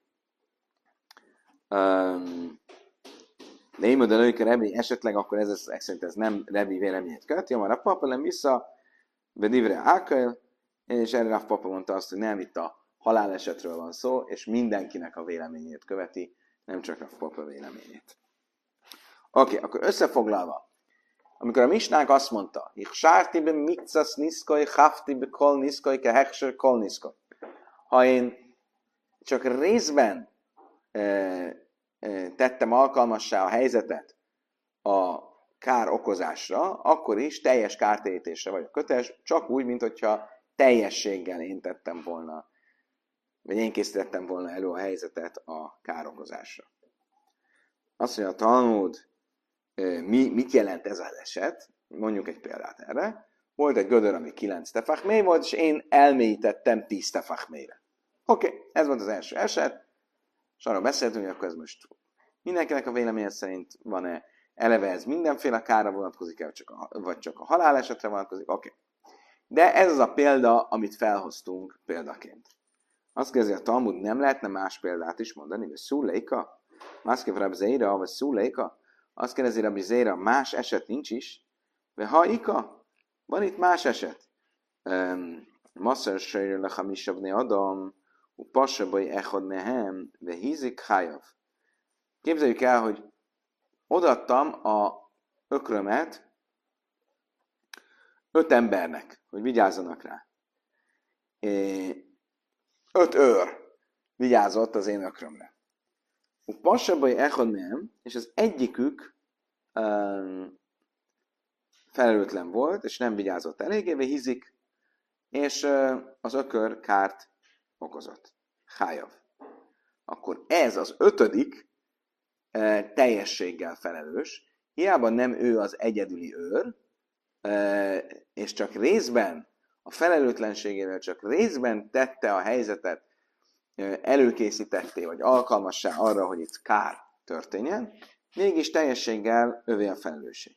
Léma de Lőke Rebi, esetleg akkor ez, ez szerint ez nem Rebi véleményét követi, már a papa nem vissza, de divre ákör, és erre a papa mondta azt, hogy nem, itt a halálesetről van szó, és mindenkinek a véleményét követi, nem csak a papa véleményét. Oké, okay, akkor összefoglalva, amikor a misnánk azt mondta, ich sárti be mikcas niszkoj, hafti be kol niszkoj, ke hekser kol niszkoj. Ha én csak részben e, e, tettem alkalmassá a helyzetet a kár okozásra, akkor is teljes kártérítésre vagyok köteles, csak úgy, mint hogyha teljességgel én tettem volna, vagy én készítettem volna elő a helyzetet a károkozásra. Azt mondja a Talmud, mi, mit jelent ez az eset? Mondjuk egy példát erre. Volt egy gödör, ami kilenc tefach mély volt, és én elmélyítettem tíz tefach mélyre. Oké, okay, ez volt az első eset, és arról beszéltünk, hogy akkor ez most mindenkinek a véleménye szerint van-e, eleve ez mindenféle kárra vonatkozik, vagy csak a, vagy csak a halálesetre vonatkozik, oké. Okay. De ez az a példa, amit felhoztunk példaként. Azt kérdezi a Talmud, nem lehetne más példát is mondani, hogy szúléka? Másképp Rabbi Zéra, vagy szúléka? Azt kérdezi Rabbi Zéra, más eset nincs is? De ha ika, van itt más eset. Masszor sejről a hamisabni adam, u passabai echad mehem, de hízik hájav. Képzeljük el, hogy odaadtam a ökrömet öt embernek, hogy vigyázzanak rá. Öt őr vigyázott az én ökrömre. A passabai echad mehem, és az egyikük um, felelőtlen volt, és nem vigyázott eléggé, vagy hízik, és uh, az ökör kárt okozott. Hájav. Akkor ez az ötödik uh, teljességgel felelős, hiába nem ő az egyedüli őr, uh, és csak részben, a felelőtlenségével csak részben tette a helyzetet, uh, előkészítetté, vagy alkalmassá arra, hogy itt kár történjen, mégis teljességgel övé a felelősség.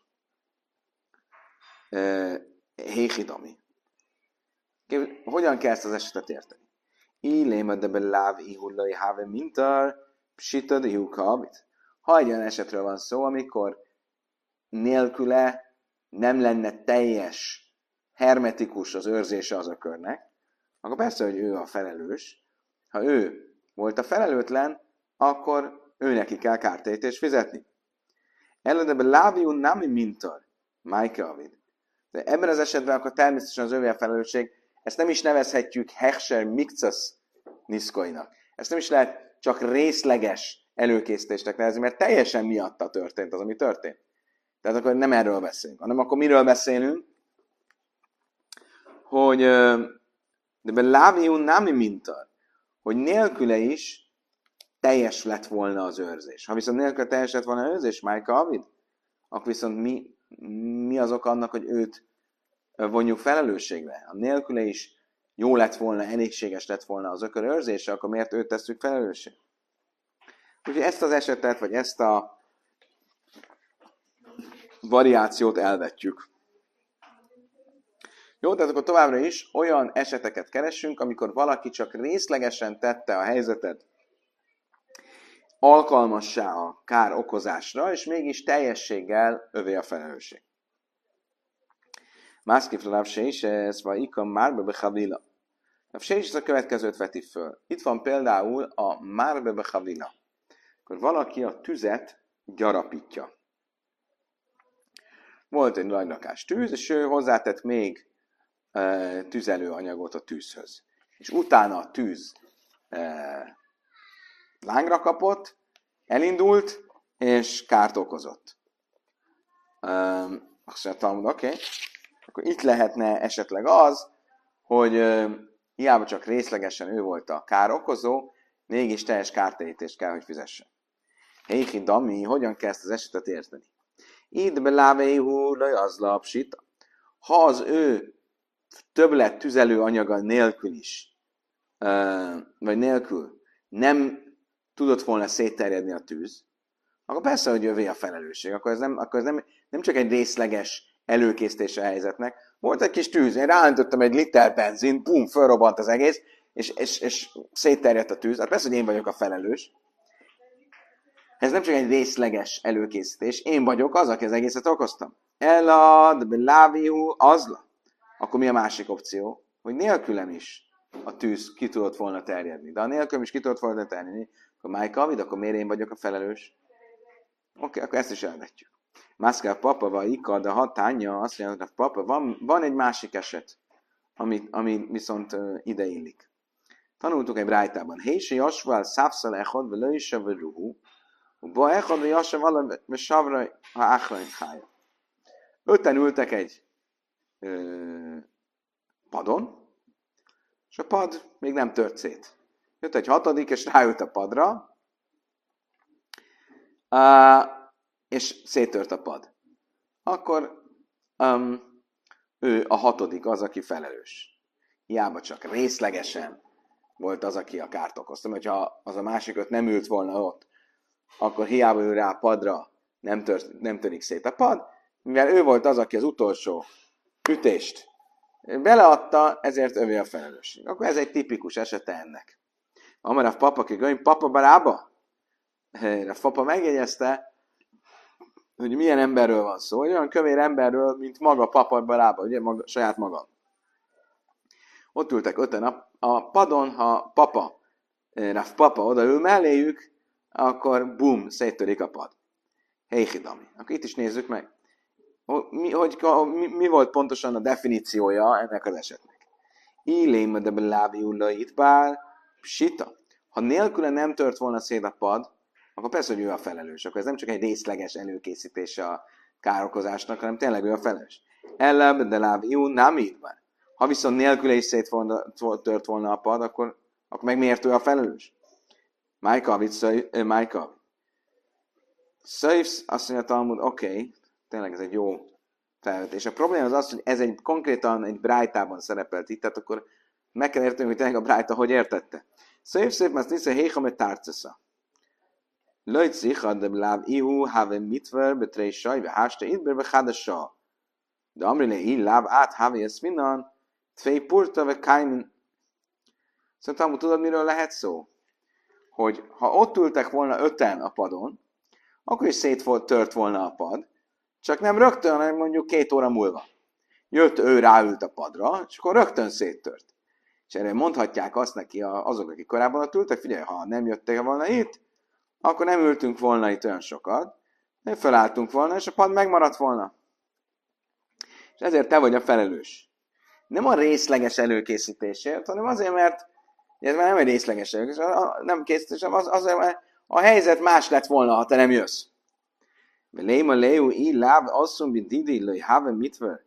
Héhidami. Hogyan kell ezt az esetet érteni? Illéma de beláv ihullai háve mintar, psitad hiukabit. Ha egy olyan esetről van szó, amikor nélküle nem lenne teljes, hermetikus az őrzése az ökörnek, akkor persze, hogy ő a felelős. Ha ő volt a felelőtlen, akkor ő neki kell kártérítést fizetni. Elődebe láviun nami mintar, Májke Avid. De ebben az esetben akkor természetesen az övé a felelősség, ezt nem is nevezhetjük Hechser Mikcas niszkoinak. Ezt nem is lehet csak részleges előkészítésnek nevezni, mert teljesen miatta történt az, ami történt. Tehát akkor nem erről beszélünk, hanem akkor miről beszélünk? Hogy de be láviun nami mintar, hogy nélküle is teljes lett volna az őrzés. Ha viszont nélkül teljes lett volna az őrzés, Májka Avid, akkor viszont mi, mi az oka annak, hogy őt vonjuk felelősségre? Ha nélküle is jó lett volna, elégséges lett volna az ökör őrzése, akkor miért őt tesszük felelősség? Úgyhogy ezt az esetet, vagy ezt a variációt elvetjük. Jó, tehát akkor továbbra is olyan eseteket keresünk, amikor valaki csak részlegesen tette a helyzetet alkalmassá a kár okozásra, és mégis teljességgel övé a felelősség. Mászkifra Rav Seises, vagy Ikam Márbe Bechavila. Rav Seises a következőt veti föl. Itt van például a Márbe Bechavila. Akkor valaki a tüzet gyarapítja. Volt egy nagy rakás tűz, és ő hozzátett még e, tüzelőanyagot a tűzhöz. És utána a tűz e, lángra kapott, elindult, és kárt okozott. E, azt mondtam, oké, okay. Akkor itt lehetne esetleg az, hogy e, hiába csak részlegesen ő volt a károkozó, mégis teljes kártérítést kell, hogy fizessen. Héhi Dami, hogyan kell ezt az esetet érteni? Itt belávéhú lajazlap sita. Ha az ő többlet tüzelő anyaga nélkül is, vagy nélkül nem tudott volna szétterjedni a tűz, akkor persze, hogy jövé a felelősség. Akkor ez, nem, akkor ez nem, nem csak egy részleges előkészítése a helyzetnek. Volt egy kis tűz, én ráöntöttem egy liter benzin, pum, fölrobbant az egész, és, és, és szétterjedt a tűz. Hát persze, hogy én vagyok a felelős. Ez nem csak egy részleges előkészítés. Én vagyok az, aki az egészet okoztam. Elad, láviú, azla. Akkor mi a másik opció? Hogy nélkülem is a tűz ki tudott volna terjedni. De ha nélkülem is ki tudott volna terjedni, akkor májkavid, akkor miért én vagyok a felelős? Oké, okay, akkor ezt is elvetjük. Mászkál papa vagy ika, de hatánya azt mondja, hogy papa, van, van egy másik eset, ami, ami viszont uh, ide illik. Tanultuk egy brájtában. Hési jasvál szávszal echad, vagy lőse, vagy ruhú. Ba echad, vagy jasva vala, vagy savra, ha áhrain hája. Öten ültek egy ö, padon, és a pad még nem tört szét. Jött egy hatodik, és ráült a padra, uh, és széttört a pad. Akkor um, ő a hatodik az, aki felelős. Hiába csak részlegesen volt az, aki a kárt okozta. Mert ha az a másik öt nem ült volna ott, akkor hiába ő rá a padra nem, tört, nem törik szét a pad, mivel ő volt az, aki az utolsó ütést beleadta, ezért övé a felelősség. Akkor ez egy tipikus esete ennek. Amarav papa kigöny, papa barába? A papa megjegyezte, hogy milyen emberről van szó. Olyan kövér emberről, mint maga papa barába, ugye maga, saját maga. Ott ültek öten a, a padon, ha papa, Rav papa odaül melléjük, akkor bum, széttörik a pad. Héhidami. Akkor itt is nézzük meg. Mi, hogy, mi, mi volt pontosan a definíciója ennek az esetnek? Illém de belábiulla itt bár, sita. Ha nélküle nem tört volna szét a pad, akkor persze, hogy ő a felelős. Akkor ez nem csak egy részleges előkészítése a károkozásnak, hanem tényleg ő a felelős. Ellem de lábiú nem itt bár. Ha viszont nélküle is szét volna, tört volna a pad, akkor, akkor meg miért ő a felelős? Májka, vicc, Májka. Szöjvsz, azt mondja Talmud, oké, okay, tényleg ez egy jó felvetés. A probléma az az, hogy ez egy konkrétan egy brájtában szerepelt itt, tehát akkor meg kell érteni, hogy tényleg a brájta hogy értette. Szöjv szép, mert nisze héhamet tárcesza. Löjt szichad, de láv ihu, have mitver, betrei saj, ve háste idber, be hádasa. De amrile így láv át, have ez minan, tvei purta, ve kájmin. Szóval Talmud, tudod, miről lehet szó? Hogy ha ott ültek volna öten a padon, akkor is szét tört volna a pad, csak nem rögtön, hanem mondjuk két óra múlva. Jött ő, ráült a padra, és akkor rögtön széttört. És erre mondhatják azt neki azok, akik korábban ott ültek, figyelj, ha nem jöttek volna itt, akkor nem ültünk volna itt olyan sokat, nem felálltunk volna, és a pad megmaradt volna. És ezért te vagy a felelős. Nem a részleges előkészítésért, hanem azért, mert ez már nem egy részleges előkészítés, nem készítés, az, azért, mert a helyzet más lett volna, ha te nem jössz. Léma léu í láb asszum bin didi löj have mitver.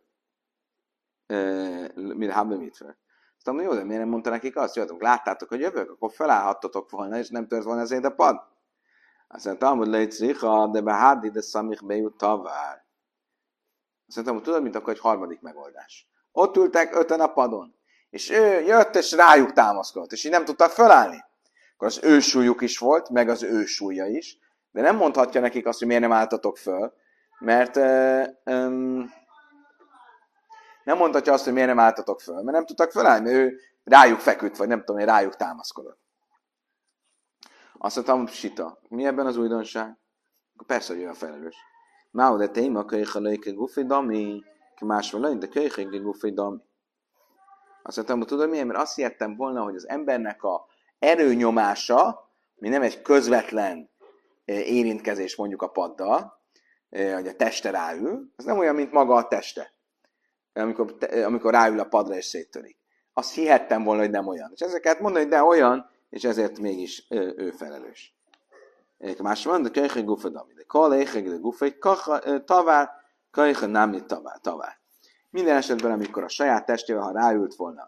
Mit have mitver. Aztán jó, de miért nem mondta nekik azt, jöttünk, láttátok, hogy jövök, akkor felállhattatok volna, és nem tört volna ezért a pad. Azt mondta, Talmud lejt zicha, de behádi, de szamich bejú tavár. Azt mondtam, tudod, mint akkor egy harmadik megoldás. Ott ültek öten a padon, és ő jött, és rájuk támaszkodott, és így nem tudtak felállni. Akkor az ő súlyuk is volt, meg az ő súlya is, de nem mondhatja nekik azt, hogy miért nem álltatok föl, mert uh, um, nem mondhatja azt, hogy miért nem álltatok föl, mert nem tudtak fölállni, mert ő rájuk feküdt, vagy nem tudom, én rájuk támaszkodott. Azt mondtam, sita, mi ebben az újdonság? Persze, hogy ő a felelős. Máu de téma, kölyke lőke gufi dami, ki más van de kölyke gufi dami. Azt mondtam, hogy tudod miért? Mert azt hihettem volna, hogy az embernek a erőnyomása, mi nem egy közvetlen érintkezés mondjuk a paddal, hogy a teste ráül, az nem olyan, mint maga a teste, amikor, amikor ráül a padra és széttörik. Azt hihettem volna, hogy nem olyan. És ezeket mondani, hogy de olyan, és ezért mégis ő, ő felelős. Más van, de kölyke gufi dami. De kölyke gufi tavár, kölyke námi tavár. Minden esetben, amikor a saját testével, ha ráült volna,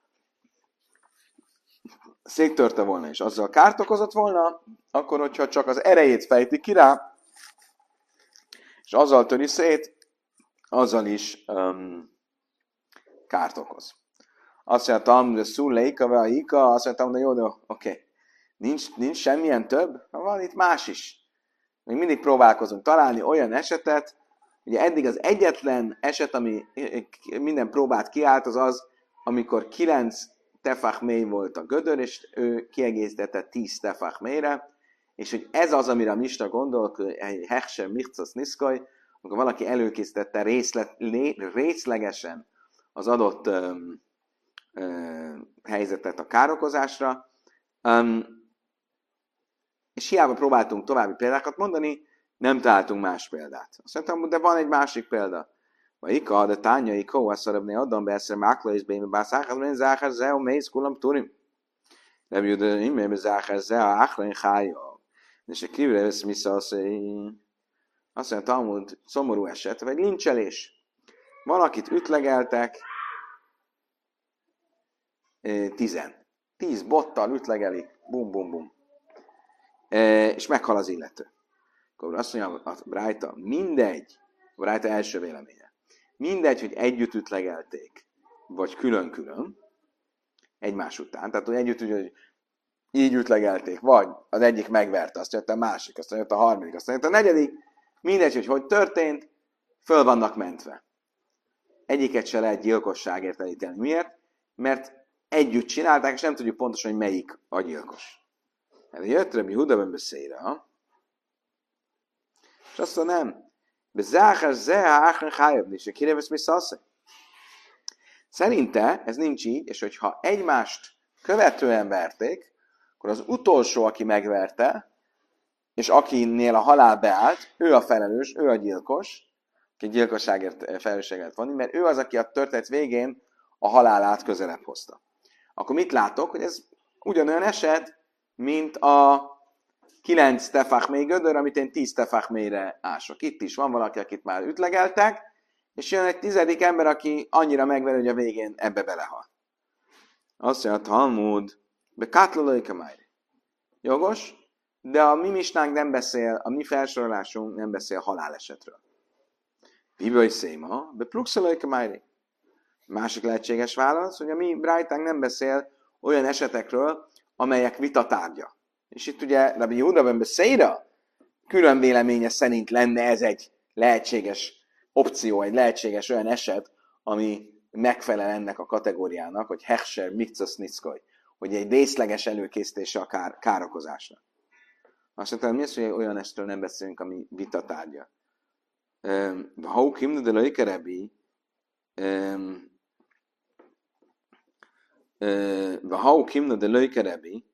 széttörte volna, és azzal kárt okozott volna, akkor, hogyha csak az erejét fejti ki rá, és azzal töri szét, azzal is um, kárt okoz. Azt mondtam, hogy a szulleika, vagy a ika, azt mondtam, hogy jó, de oké. Okay. Nincs, nincs semmilyen több, van itt más is. Még mindig próbálkozunk találni olyan esetet, ugye eddig az egyetlen eset, ami minden próbát kiállt, az az, amikor kilenc tefach mély volt a gödör, és ő kiegészítette tíz tefach mélyre, és hogy ez az, amire a Misna gondol, hogy hechse michcas niszkaj, amikor valaki előkészítette részlet, lé, részlegesen az adott um, um, helyzetet a károkozásra, um, és hiába próbáltunk további példákat mondani, nem találtunk más példát. Azt mondtam, de van egy másik példa. Vagy ika, de tányai kóaszarabné adom beszél, máklóis bénbe bászákad, mert záhár zeo, mész kulam turim. Nem jut, hogy imébe záhár zeo, áhlain hája. És a kívül vesz vissza azt, azt mondja, Talmud, szomorú eset, vagy lincselés. Valakit ütlegeltek, tizen. Tíz bottal ütlegelik, bum, bum, bum. És meghal az illető. Akkor azt mondja a Brájta, mindegy, a Brájta első véleménye, mindegy, hogy együtt ütlegelték, vagy külön-külön, egymás után, tehát hogy együtt, hogy így ütlegelték, vagy az egyik megverte, azt jött a másik, aztán jött a harmadik, aztán jött a negyedik, mindegy, hogy hogy történt, föl vannak mentve. Egyiket se lehet gyilkosságért elítélni. Miért? Mert együtt csinálták, és nem tudjuk pontosan, hogy melyik a gyilkos. Hát jött Rabbi Huda ben Beseira, és azt mondja, nem. Bezáhar zeha áchen chájabni, és kirevesz mi szasze. Szerinte ez nincs így, és hogyha egymást követően verték, akkor az utolsó, aki megverte, és akinél a halál beállt, ő a felelős, ő a gyilkos, aki gyilkosságért felelősséget vonni, mert ő az, aki a történet végén a halálát közelebb hozta. Akkor mit látok? Hogy ez ugyanolyan eset, mint a kilenc tefach mély gödör, amit én tíz tefach mélyre ások. Itt is van valaki, akit már ütlegeltek, és jön egy tizedik ember, aki annyira megver, hogy a végén ebbe belehal. Azt mondja, Talmud, be kátlalóika már. Jogos, de a mi misnánk nem beszél, a mi felsorolásunk nem beszél halálesetről. Vibőj széma, be pluxalóika már. Másik lehetséges válasz, hogy a mi brájtánk nem beszél olyan esetekről, amelyek vitatárgya. És itt ugye Rabbi Yehuda ben Beseira külön véleménye szerint lenne ez egy lehetséges opció, egy lehetséges olyan eset, ami megfelel ennek a kategóriának, hogy hechser mikcas niszkoj, hogy egy részleges előkészítése a kár, károkozásra. Azt mondtam, mi az, hogy olyan esetről nem beszélünk, ami vitatárgya. Ha ukim de lőke Rabbi, ha ukim de lőke Rabbi,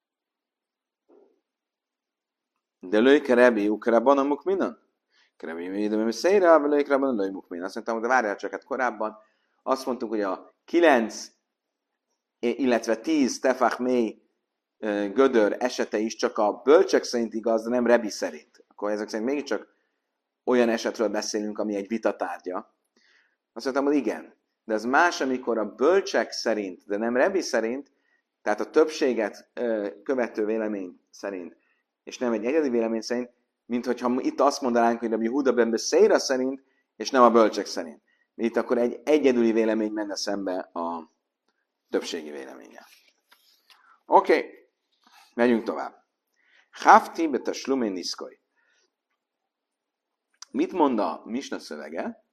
de lőke Rabbi, ukrában a mukminan. Rabbi Yehuda Beseira, vagy lőke Rabban a lőj mukminan. Azt mondtam, de várjál csak, hát korábban azt mondtuk, hogy a kilenc, illetve tíz tefach mély gödör esete is csak a bölcsek szerint igaz, de nem Rebi szerint. Akkor ezek szerint mégiscsak olyan esetről beszélünk, ami egy vitatárgya. Azt mondtam, hogy igen. De az más, amikor a bölcsek szerint, de nem Rebi szerint, tehát a többséget követő vélemény szerint, és nem egy egyedi vélemény szerint, mint hogyha itt azt mondanánk, hogy Rabbi Yehuda ben Beseira szerint, és nem a bölcsek szerint. Itt akkor egy egyedüli vélemény menne szembe a többségi véleménnyel. Oké, okay. Megyünk tovább. Hafti betaslume niszkoj. Mit mond a misna szövege?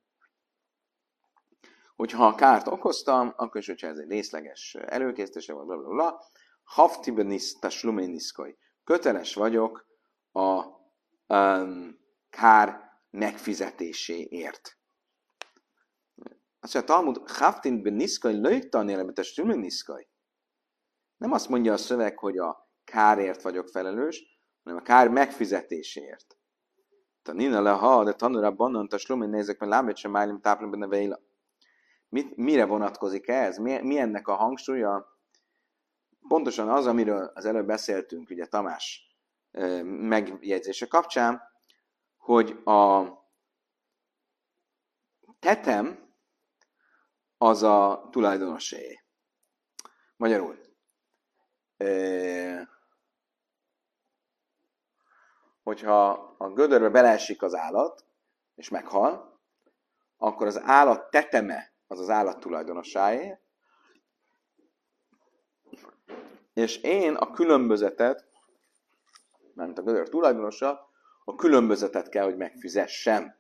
Hogyha a kárt okoztam, akkor is, hogyha ez egy részleges előkészítése vagy blablabla, haftiben niszta slumeniszkoj. Köteles vagyok a um, kár megfizetéséért. Azt mondja, Talmud, haftin ben niszkoj lőjtan élebete slumeniszkoj. Nem azt mondja a szöveg, hogy a kárért vagyok felelős, hanem a kár megfizetéséért. Tanina le ha, de tanulra bannant a slumen nézek, mert lábet sem májlim táplom benne véla. Mit, mire vonatkozik ez? Mi, mi ennek a hangsúlya? Pontosan az, amiről az előbb beszéltünk, ugye Tamás e, megjegyzése kapcsán, hogy a tetem az a tulajdonosé. Magyarul. E, hogyha a gödörbe beleesik az állat, és meghal, akkor az állat teteme az az állat tulajdonossáé, és én a különbözetet, mert a gödör tulajdonosa, a különbözetet kell, hogy megfizessem.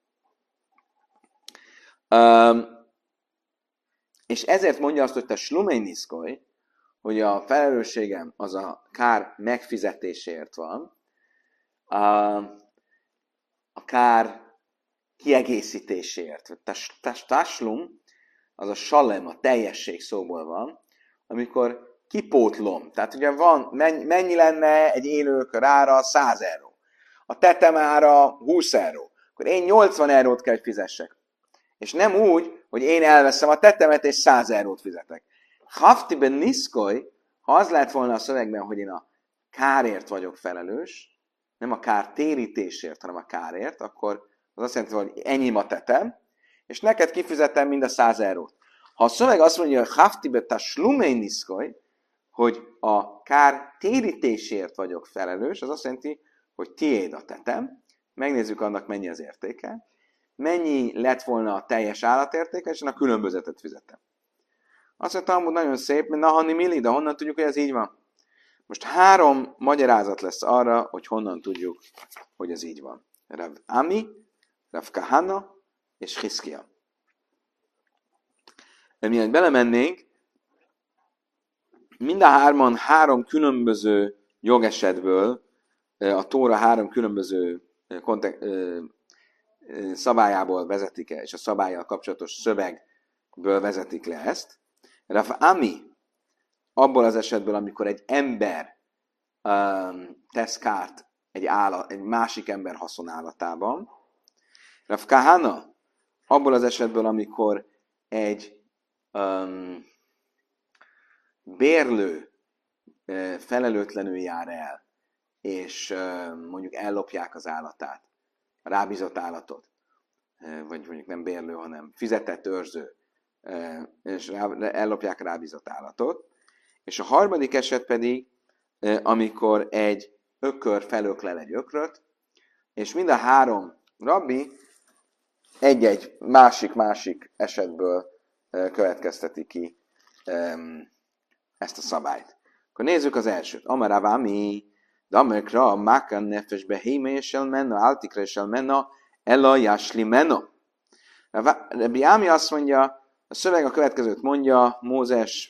Um, és ezért mondja azt, hogy te slumeniszkoj, hogy a felelősségem az a kár megfizetéséért van, a kár kiegészítéséért. Taslum, az a salem, a teljesség szóból van, amikor kipótlom. Tehát ugye van, mennyi lenne egy élőkör ára? száz euró. A tetem ára húsz euró. Akkor én nyolcvan eurót kell, hogy fizessek. És nem úgy, hogy én elveszem a tetemet, és száz eurót fizetek. Haftiben niszkoly, ha az lett volna a szövegben, hogy én a kárért vagyok felelős, nem a kár térítésért, hanem a kárért, akkor az azt jelenti, hogy enyém a tetem, és neked kifizetem mind a száz eurót. Ha a szöveg azt mondja, hogy haftibe taslumei niszkoly, hogy a kár térítésért vagyok felelős, az azt jelenti, hogy tiéd a tetem, megnézzük annak mennyi az értéke, mennyi lett volna a teljes állatértéke, és én a különbözetet fizetem. Azt mondtam, hogy nagyon szép, mint nahani milli, de honnan tudjuk, hogy ez így van? Most három magyarázat lesz arra, hogy honnan tudjuk, hogy ez így van. Rav Ami, Rav Kahana és Hiszkia. De mielőtt belemennénk, mind a hárman három különböző jogesetből, a Tóra három különböző kontek- szabályából vezetik el, és a szabállyal kapcsolatos szövegből vezetik le ezt. Rav Ami abból az esetből, amikor egy ember um, tesz kárt egy, állat, egy másik ember haszonállatában. Rav Kahana abból az esetből, amikor egy um, bérlő uh, felelőtlenül jár el, és uh, mondjuk ellopják az állatát, a rábízott állatot, uh, vagy mondjuk nem bérlő, hanem fizetett őrző, uh, és rá, ellopják a rábízott állatot. És a harmadik eset pedig, amikor egy ökör felöklel egy ökröt, és mind a három rabbi egy-egy másik-másik esetből következteti ki ezt a szabályt. Akkor nézzük az elsőt. Amaravami, damekra, mákan nefesbe hémésel menna, áltikrésel menna, ela jasli menna. Rabbi Ami azt mondja, a szöveg a következőt mondja, Mózes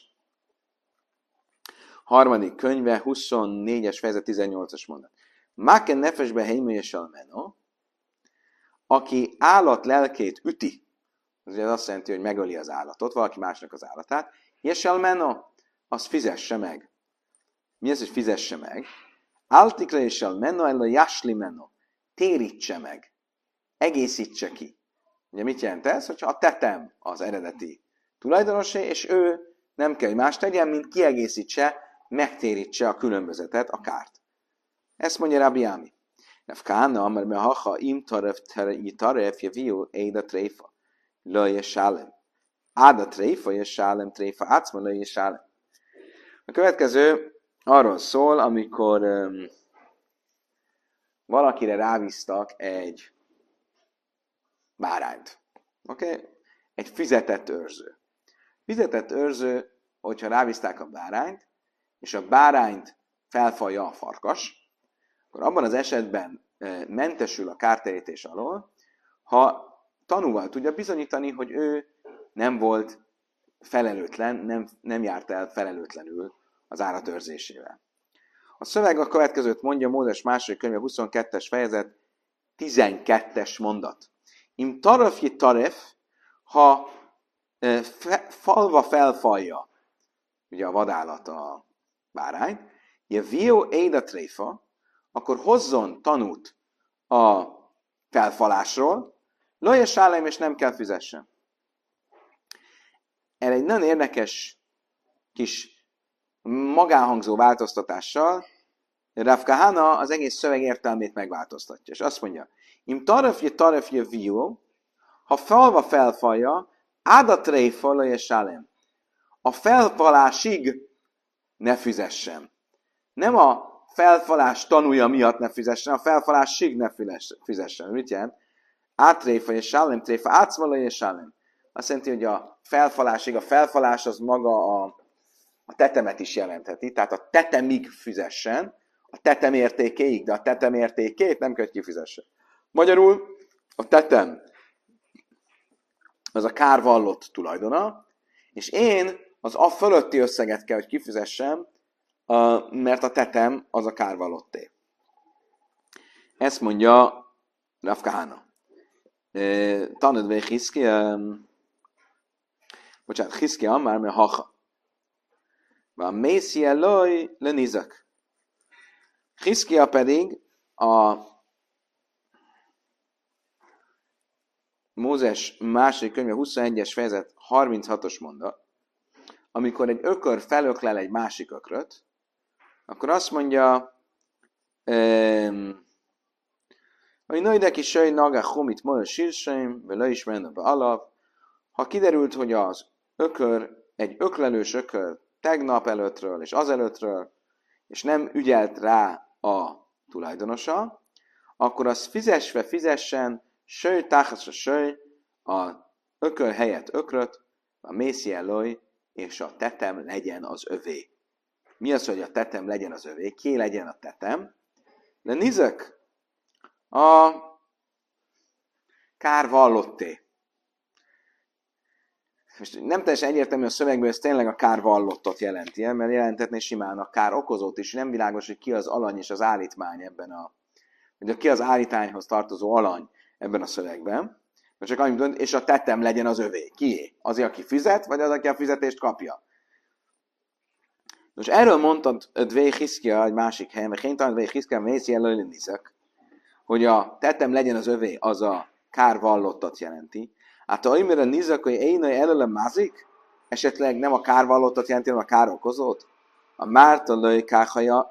harmadik könyve, huszonnégyes fejezet, tizennyolcas mondat. Máken nefesbe heimélyesel menno, aki állat lelkét üti, az azt jelenti, hogy megöli az állatot, valaki másnak az állatát, jesel menno, az fizesse meg. Mi az, hogy fizesse meg? Áltikra jesel menno, ella jasli menno, térítse meg, egészítse ki. Ugye mit jelent ez? Hogyha a tetem az eredeti tulajdonosé, és ő nem kell, hogy más tegyen, mint kiegészítse, megtérítse a különbözetet, a kárt. Ezt mondja Rabbi Ami. Rav Kahana, amar mehacha im taref taref javiu éda tréfa, le jesálem. Áda tréfa jesálem, tréfa átszma le jesálem. A következő arról szól, amikor um, valakire rábíztak egy bárányt. Oké? Okay? Egy fizetett őrző. Fizetett őrző, hogyha rábízták a bárányt, és a bárányt felfalja a farkas, akkor abban az esetben mentesül a kártérítés alól, ha tanúval tudja bizonyítani, hogy ő nem volt felelőtlen, nem, nem járt el felelőtlenül az állat őrzésével. A szöveg a következőt mondja, Mózes második könyve huszonkettes fejezet, tizenkettes mondat. Im tarafji taref, ha e, fe, falva felfalja, ugye a vadállat a bárányt, je vio éda tréfa, akkor hozzon tanút a felfalásról, lojes állám, és nem kell fizessen. Erre egy nagyon érdekes kis magánhangzó változtatással Rav Kahana az egész szöveg értelmét megváltoztatja. És azt mondja, im tarafje tarafje vio, ha falva felfalja, áda tréfa lojes állám. A felfalásig ne fizessen. Nem a felfalás tanúja miatt ne fizessen, a felfalásig ne fizessen. Mit jelent? Átréfa és sálem, tréfa, átszvala és sálem. Azt jelenti, hogy a felfalásig, a felfalás az maga a, a tetemet is jelentheti, tehát a tetemig fizessen, a tetem értékéig, de a tetem értékét nem kell, hogy kifizessen. Magyarul a tetem az a kár vallott tulajdona, és én az a fölötti összeget kell, hogy kifizessem, mert a tetem az a kár vallotté. Ezt mondja Rav Kahana. Tanod ve Hiszkia, bocsánat, Hiszkia már, mert hacha. Van mészi eloj le nizak. Hiszkia pedig a Mózes második könyve huszonegyes fejezet harminchatos mondat, amikor egy ökör felöklel egy másik ökröt, akkor azt mondja, hogy nöjdeki söj naga homit moja sírseim, vele is menne be alav. Ha kiderült, hogy az ökör, egy öklelős ökör tegnap előttről és azelőttről, és nem ügyelt rá a tulajdonosa, akkor az fizesve fizessen, söj táhaszra söj, a ökör helyett ökröt, a mészi eloj, és a tetem legyen az övé. Mi az, hogy a tetem legyen az övé? Ki legyen a tetem? De nizek, a kár vallotté. Most nem teljesen egyértelmű a szövegből, ez tényleg a kár vallottot jelenti, mert jelentetné simán a kár okozót is. Nem világos, hogy ki az alany és az állítmány ebben a, hogy ki az állítányhoz tartozó alany ebben a szövegben. Csak annyit dönt, és a tetem legyen az övé. Kié? Azért, aki fizet, vagy az, aki a fizetést kapja? Most erről mondtad Dvei Hiszkia egy másik helyen, mert én talán Dvei Hiszkia mész jelölni niszek, hogy a tetem legyen az övé, az a kár vallottat jelenti. Hát ha olyan, hogy niszek, hogy én előlem mázik, esetleg nem a kár vallottat jelenti, hanem a kár okozót. A Márta löj káhaja,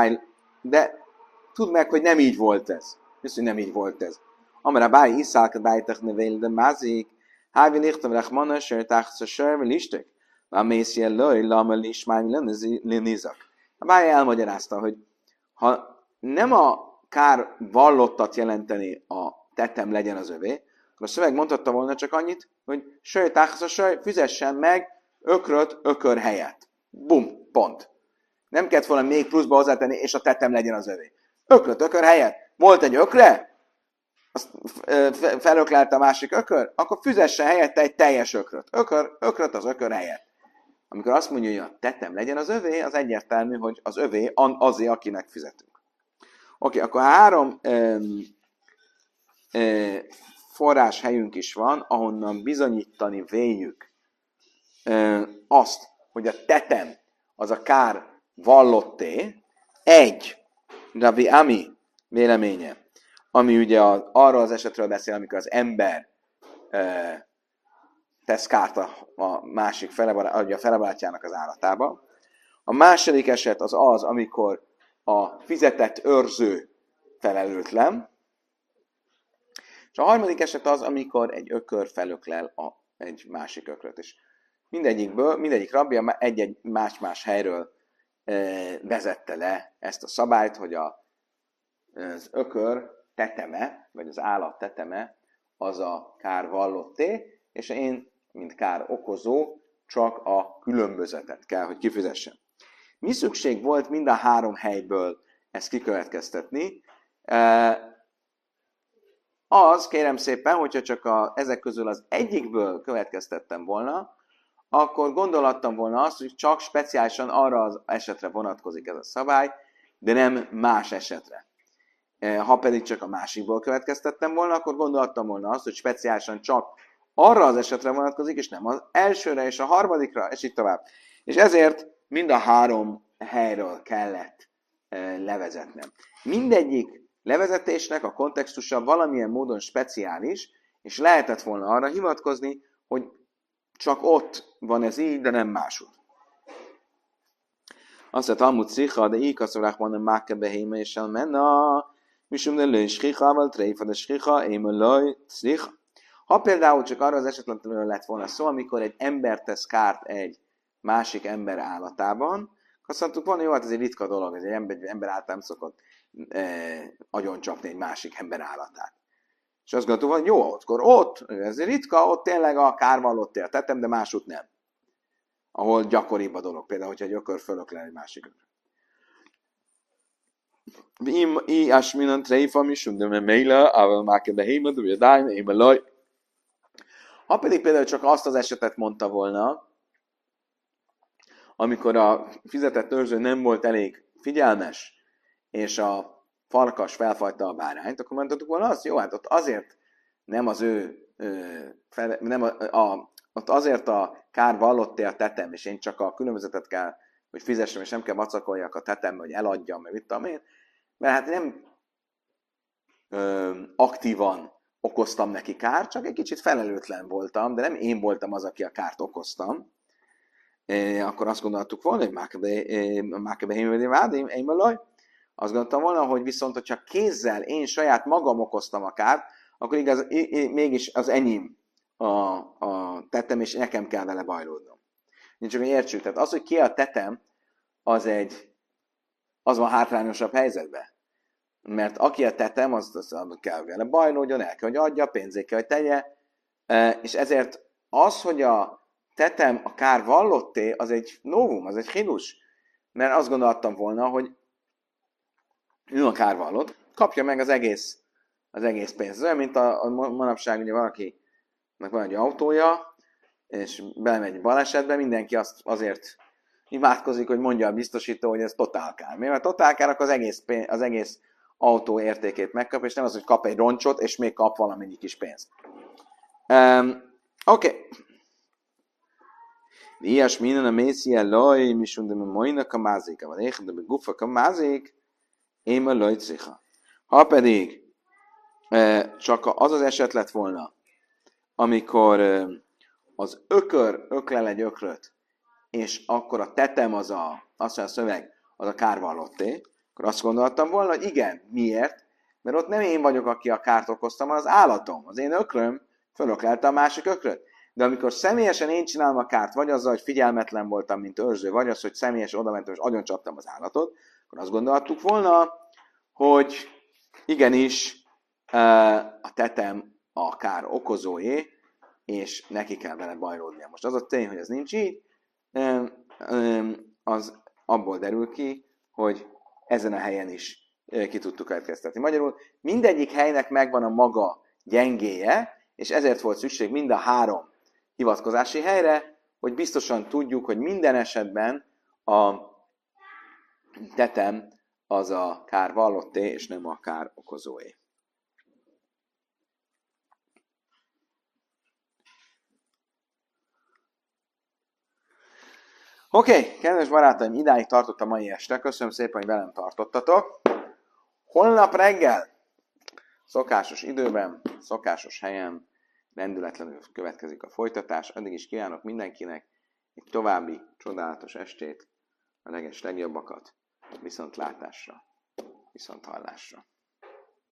de tudd meg, hogy nem így volt ez. Visz, hogy nem így volt ez. Amara báj iszálka bájtak nevél, de mázik, hávi lichtam rachmana, sör táxra sör, listek. Már mész jelölj, lama lismány lenizak. A báj elmagyarázta, hogy ha nem a kár vallottat jelenteni a tetem legyen az övé, akkor a szöveg mondhatta volna csak annyit, hogy sör táxra sör, fizessen meg ökröt ökör helyett. Bum, pont. Nem kellett volna még pluszba hozzátenni, és a tetem legyen az övé. Ökröt ökör helyett. Volt egy ökre, azt felöklelte a másik ökör, akkor fizessen helyette egy teljes ökröt. Ökör, ökröt az ökör helyett. Amikor azt mondja, hogy a tetem legyen az övé, az egyértelmű, hogy az övé azért, akinek fizetünk. Oké, okay, akkor három ö, ö, forrás helyünk is van, ahonnan bizonyítani véljük ö, azt, hogy a tetem az a kár vallotté. Egy, Ravi Ami véleménye, ami ugye az, arról az esetről beszél, amikor az ember e, tesz kárt a, a másik fele, a felebarátjának az állatába. A második eset az az, amikor a fizetett őrző felelőtlen. És a harmadik eset az, amikor egy ökör felöklel a, egy másik ökröt. És mindegyikből, mindegyik rabja egy-egy más-más helyről e, vezette le ezt a szabályt, hogy a, az ökör teteme, vagy az állat teteme, az a kár vallotté, és én, mint kár okozó, csak a különbözetet kell, hogy kifizessem. Mi szükség volt mind a három helyből ezt kikövetkeztetni? az, kérem szépen, hogyha csak a, ezek közül az egyikből következtettem volna, akkor gondolhattam volna azt, hogy csak speciálisan arra az esetre vonatkozik ez a szabály, de nem más esetre. Ha pedig csak a másikból következtettem volna, akkor gondolhattam volna azt, hogy speciálisan csak arra az esetre vonatkozik, és nem az elsőre és a harmadikra, és így tovább. És ezért mind a három helyről kellett levezetnem. Mindegyik levezetésnek a kontextusa valamilyen módon speciális, és lehetett volna arra hivatkozni, hogy csak ott van ez így, de nem máshogy. Azt mondja, Talmud Szicha, de így kaszorák van a máke behéme és elmenna, misum de lőn schicha, aval treifa de schicha, éme lőj szicha. Ha például csak arra az esetlenről lett volna szó, amikor egy ember tesz kárt egy másik ember állatában, azt mondtuk volna, jó, hát ez egy ritka dolog, ez egy ember, egy ember által nem szokott eh, agyoncsapni egy másik ember állatát. És azt gondoltuk, hogy jó, akkor ott, ez ritka, ott tényleg a kárvallott él tettem, de másút nem. Ahol gyakoribb a dolog, például, hogyha egy ökör fölöklel egy másik ökör. I asminan treifa misum, de meila, ával máke behéma, de dáim, éme laj. Ha pedig például csak azt az esetet mondta volna, amikor a fizetett őrző nem volt elég figyelmes, és a farkas felfajta a bárányt, akkor mondhatok volna azt, jó, hát ott azért nem az ő, fele, nem a, a, ott azért a kár vallott a tetem, és én csak a különbözetet kell, hogy fizessem, és nem kell vacakoljak a tetembe, hogy eladjam, meg mit tudom én, mert hát nem ö, aktívan okoztam neki kárt, csak egy kicsit felelőtlen voltam, de nem én voltam az, aki a kárt okoztam. É, akkor azt gondoltuk volna, hogy mákebe vádim, én melaj. Azt gondoltam volna, hogy viszont, hogyha kézzel én saját magam okoztam a kárt, akkor igaz, mégis az enyém a, a tetem, és nekem kell vele bajlódnom. Nincs csak, hogy értsük. Tehát az, hogy ki a tetem, az egy, az van hátrányosabb helyzetben. Mert aki a tetem, az, az, az kell vele bajlódjon, el kell, hogy adja, pénzé kell, hogy tegye, és ezért az, hogy a tetem a kár vallotté, az egy novum, az egy hidus. Mert azt gondoltam volna, hogy ő a kár vallott, kapja meg az egész, az egész pénzt. Ez olyan, mint a, a manapság, ugye valakinek van egy autója, és belemegy egy balesetbe, mindenki azt azért imádkozik, hogy mondja a biztosító, hogy ez totálkár. Mert totálkár, akkor az egész, pénz, az egész autó értékét megkap, és nem az, hogy kap egy roncsot, és még kap valamennyi kis pénzt. Um, Oké. Okay. Ilyes minden a mészia loj, misund de majnak a mázik, vagy éhen de begufa a mázik, én a loj cicha. Ha pedig e, csak az az eset lett volna, amikor e, az ökör öklel egy ökröt, és akkor a tetem az a, azt mondja a szöveg, az a kárvallotté, akkor azt gondoltam volna, hogy igen, miért? Mert ott nem én vagyok, aki a kárt okoztam, hanem az állatom. Az én ökröm fölöklelte a másik ökröt. De amikor személyesen én csinálom a kárt, vagy azzal, hogy figyelmetlen voltam, mint őrző, vagy az, hogy személyesen odamentem, és agyon csaptam az állatot, akkor azt gondoltuk volna, hogy igenis a tetem a kár okozóé, és neki kell vele bajlódnia. Most az a tény, hogy ez nincs így, az abból derül ki, hogy ezen a helyen is ki tudtuk következtetni. Magyarul mindegyik helynek megvan a maga gyengéje, és ezért volt szükség mind a három hivatkozási helyre, hogy biztosan tudjuk, hogy minden esetben a tetem az a kár vallotté, és nem a kár okozóé. Oké, okay, kedves barátaim, idáig tartott a mai este. Köszönöm szépen, hogy velem tartottatok. Holnap reggel, szokásos időben, szokásos helyen, rendületlenül következik a folytatás. Addig is kívánok mindenkinek egy további csodálatos estét, a leges legjobbakat, viszontlátásra, viszonthallásra.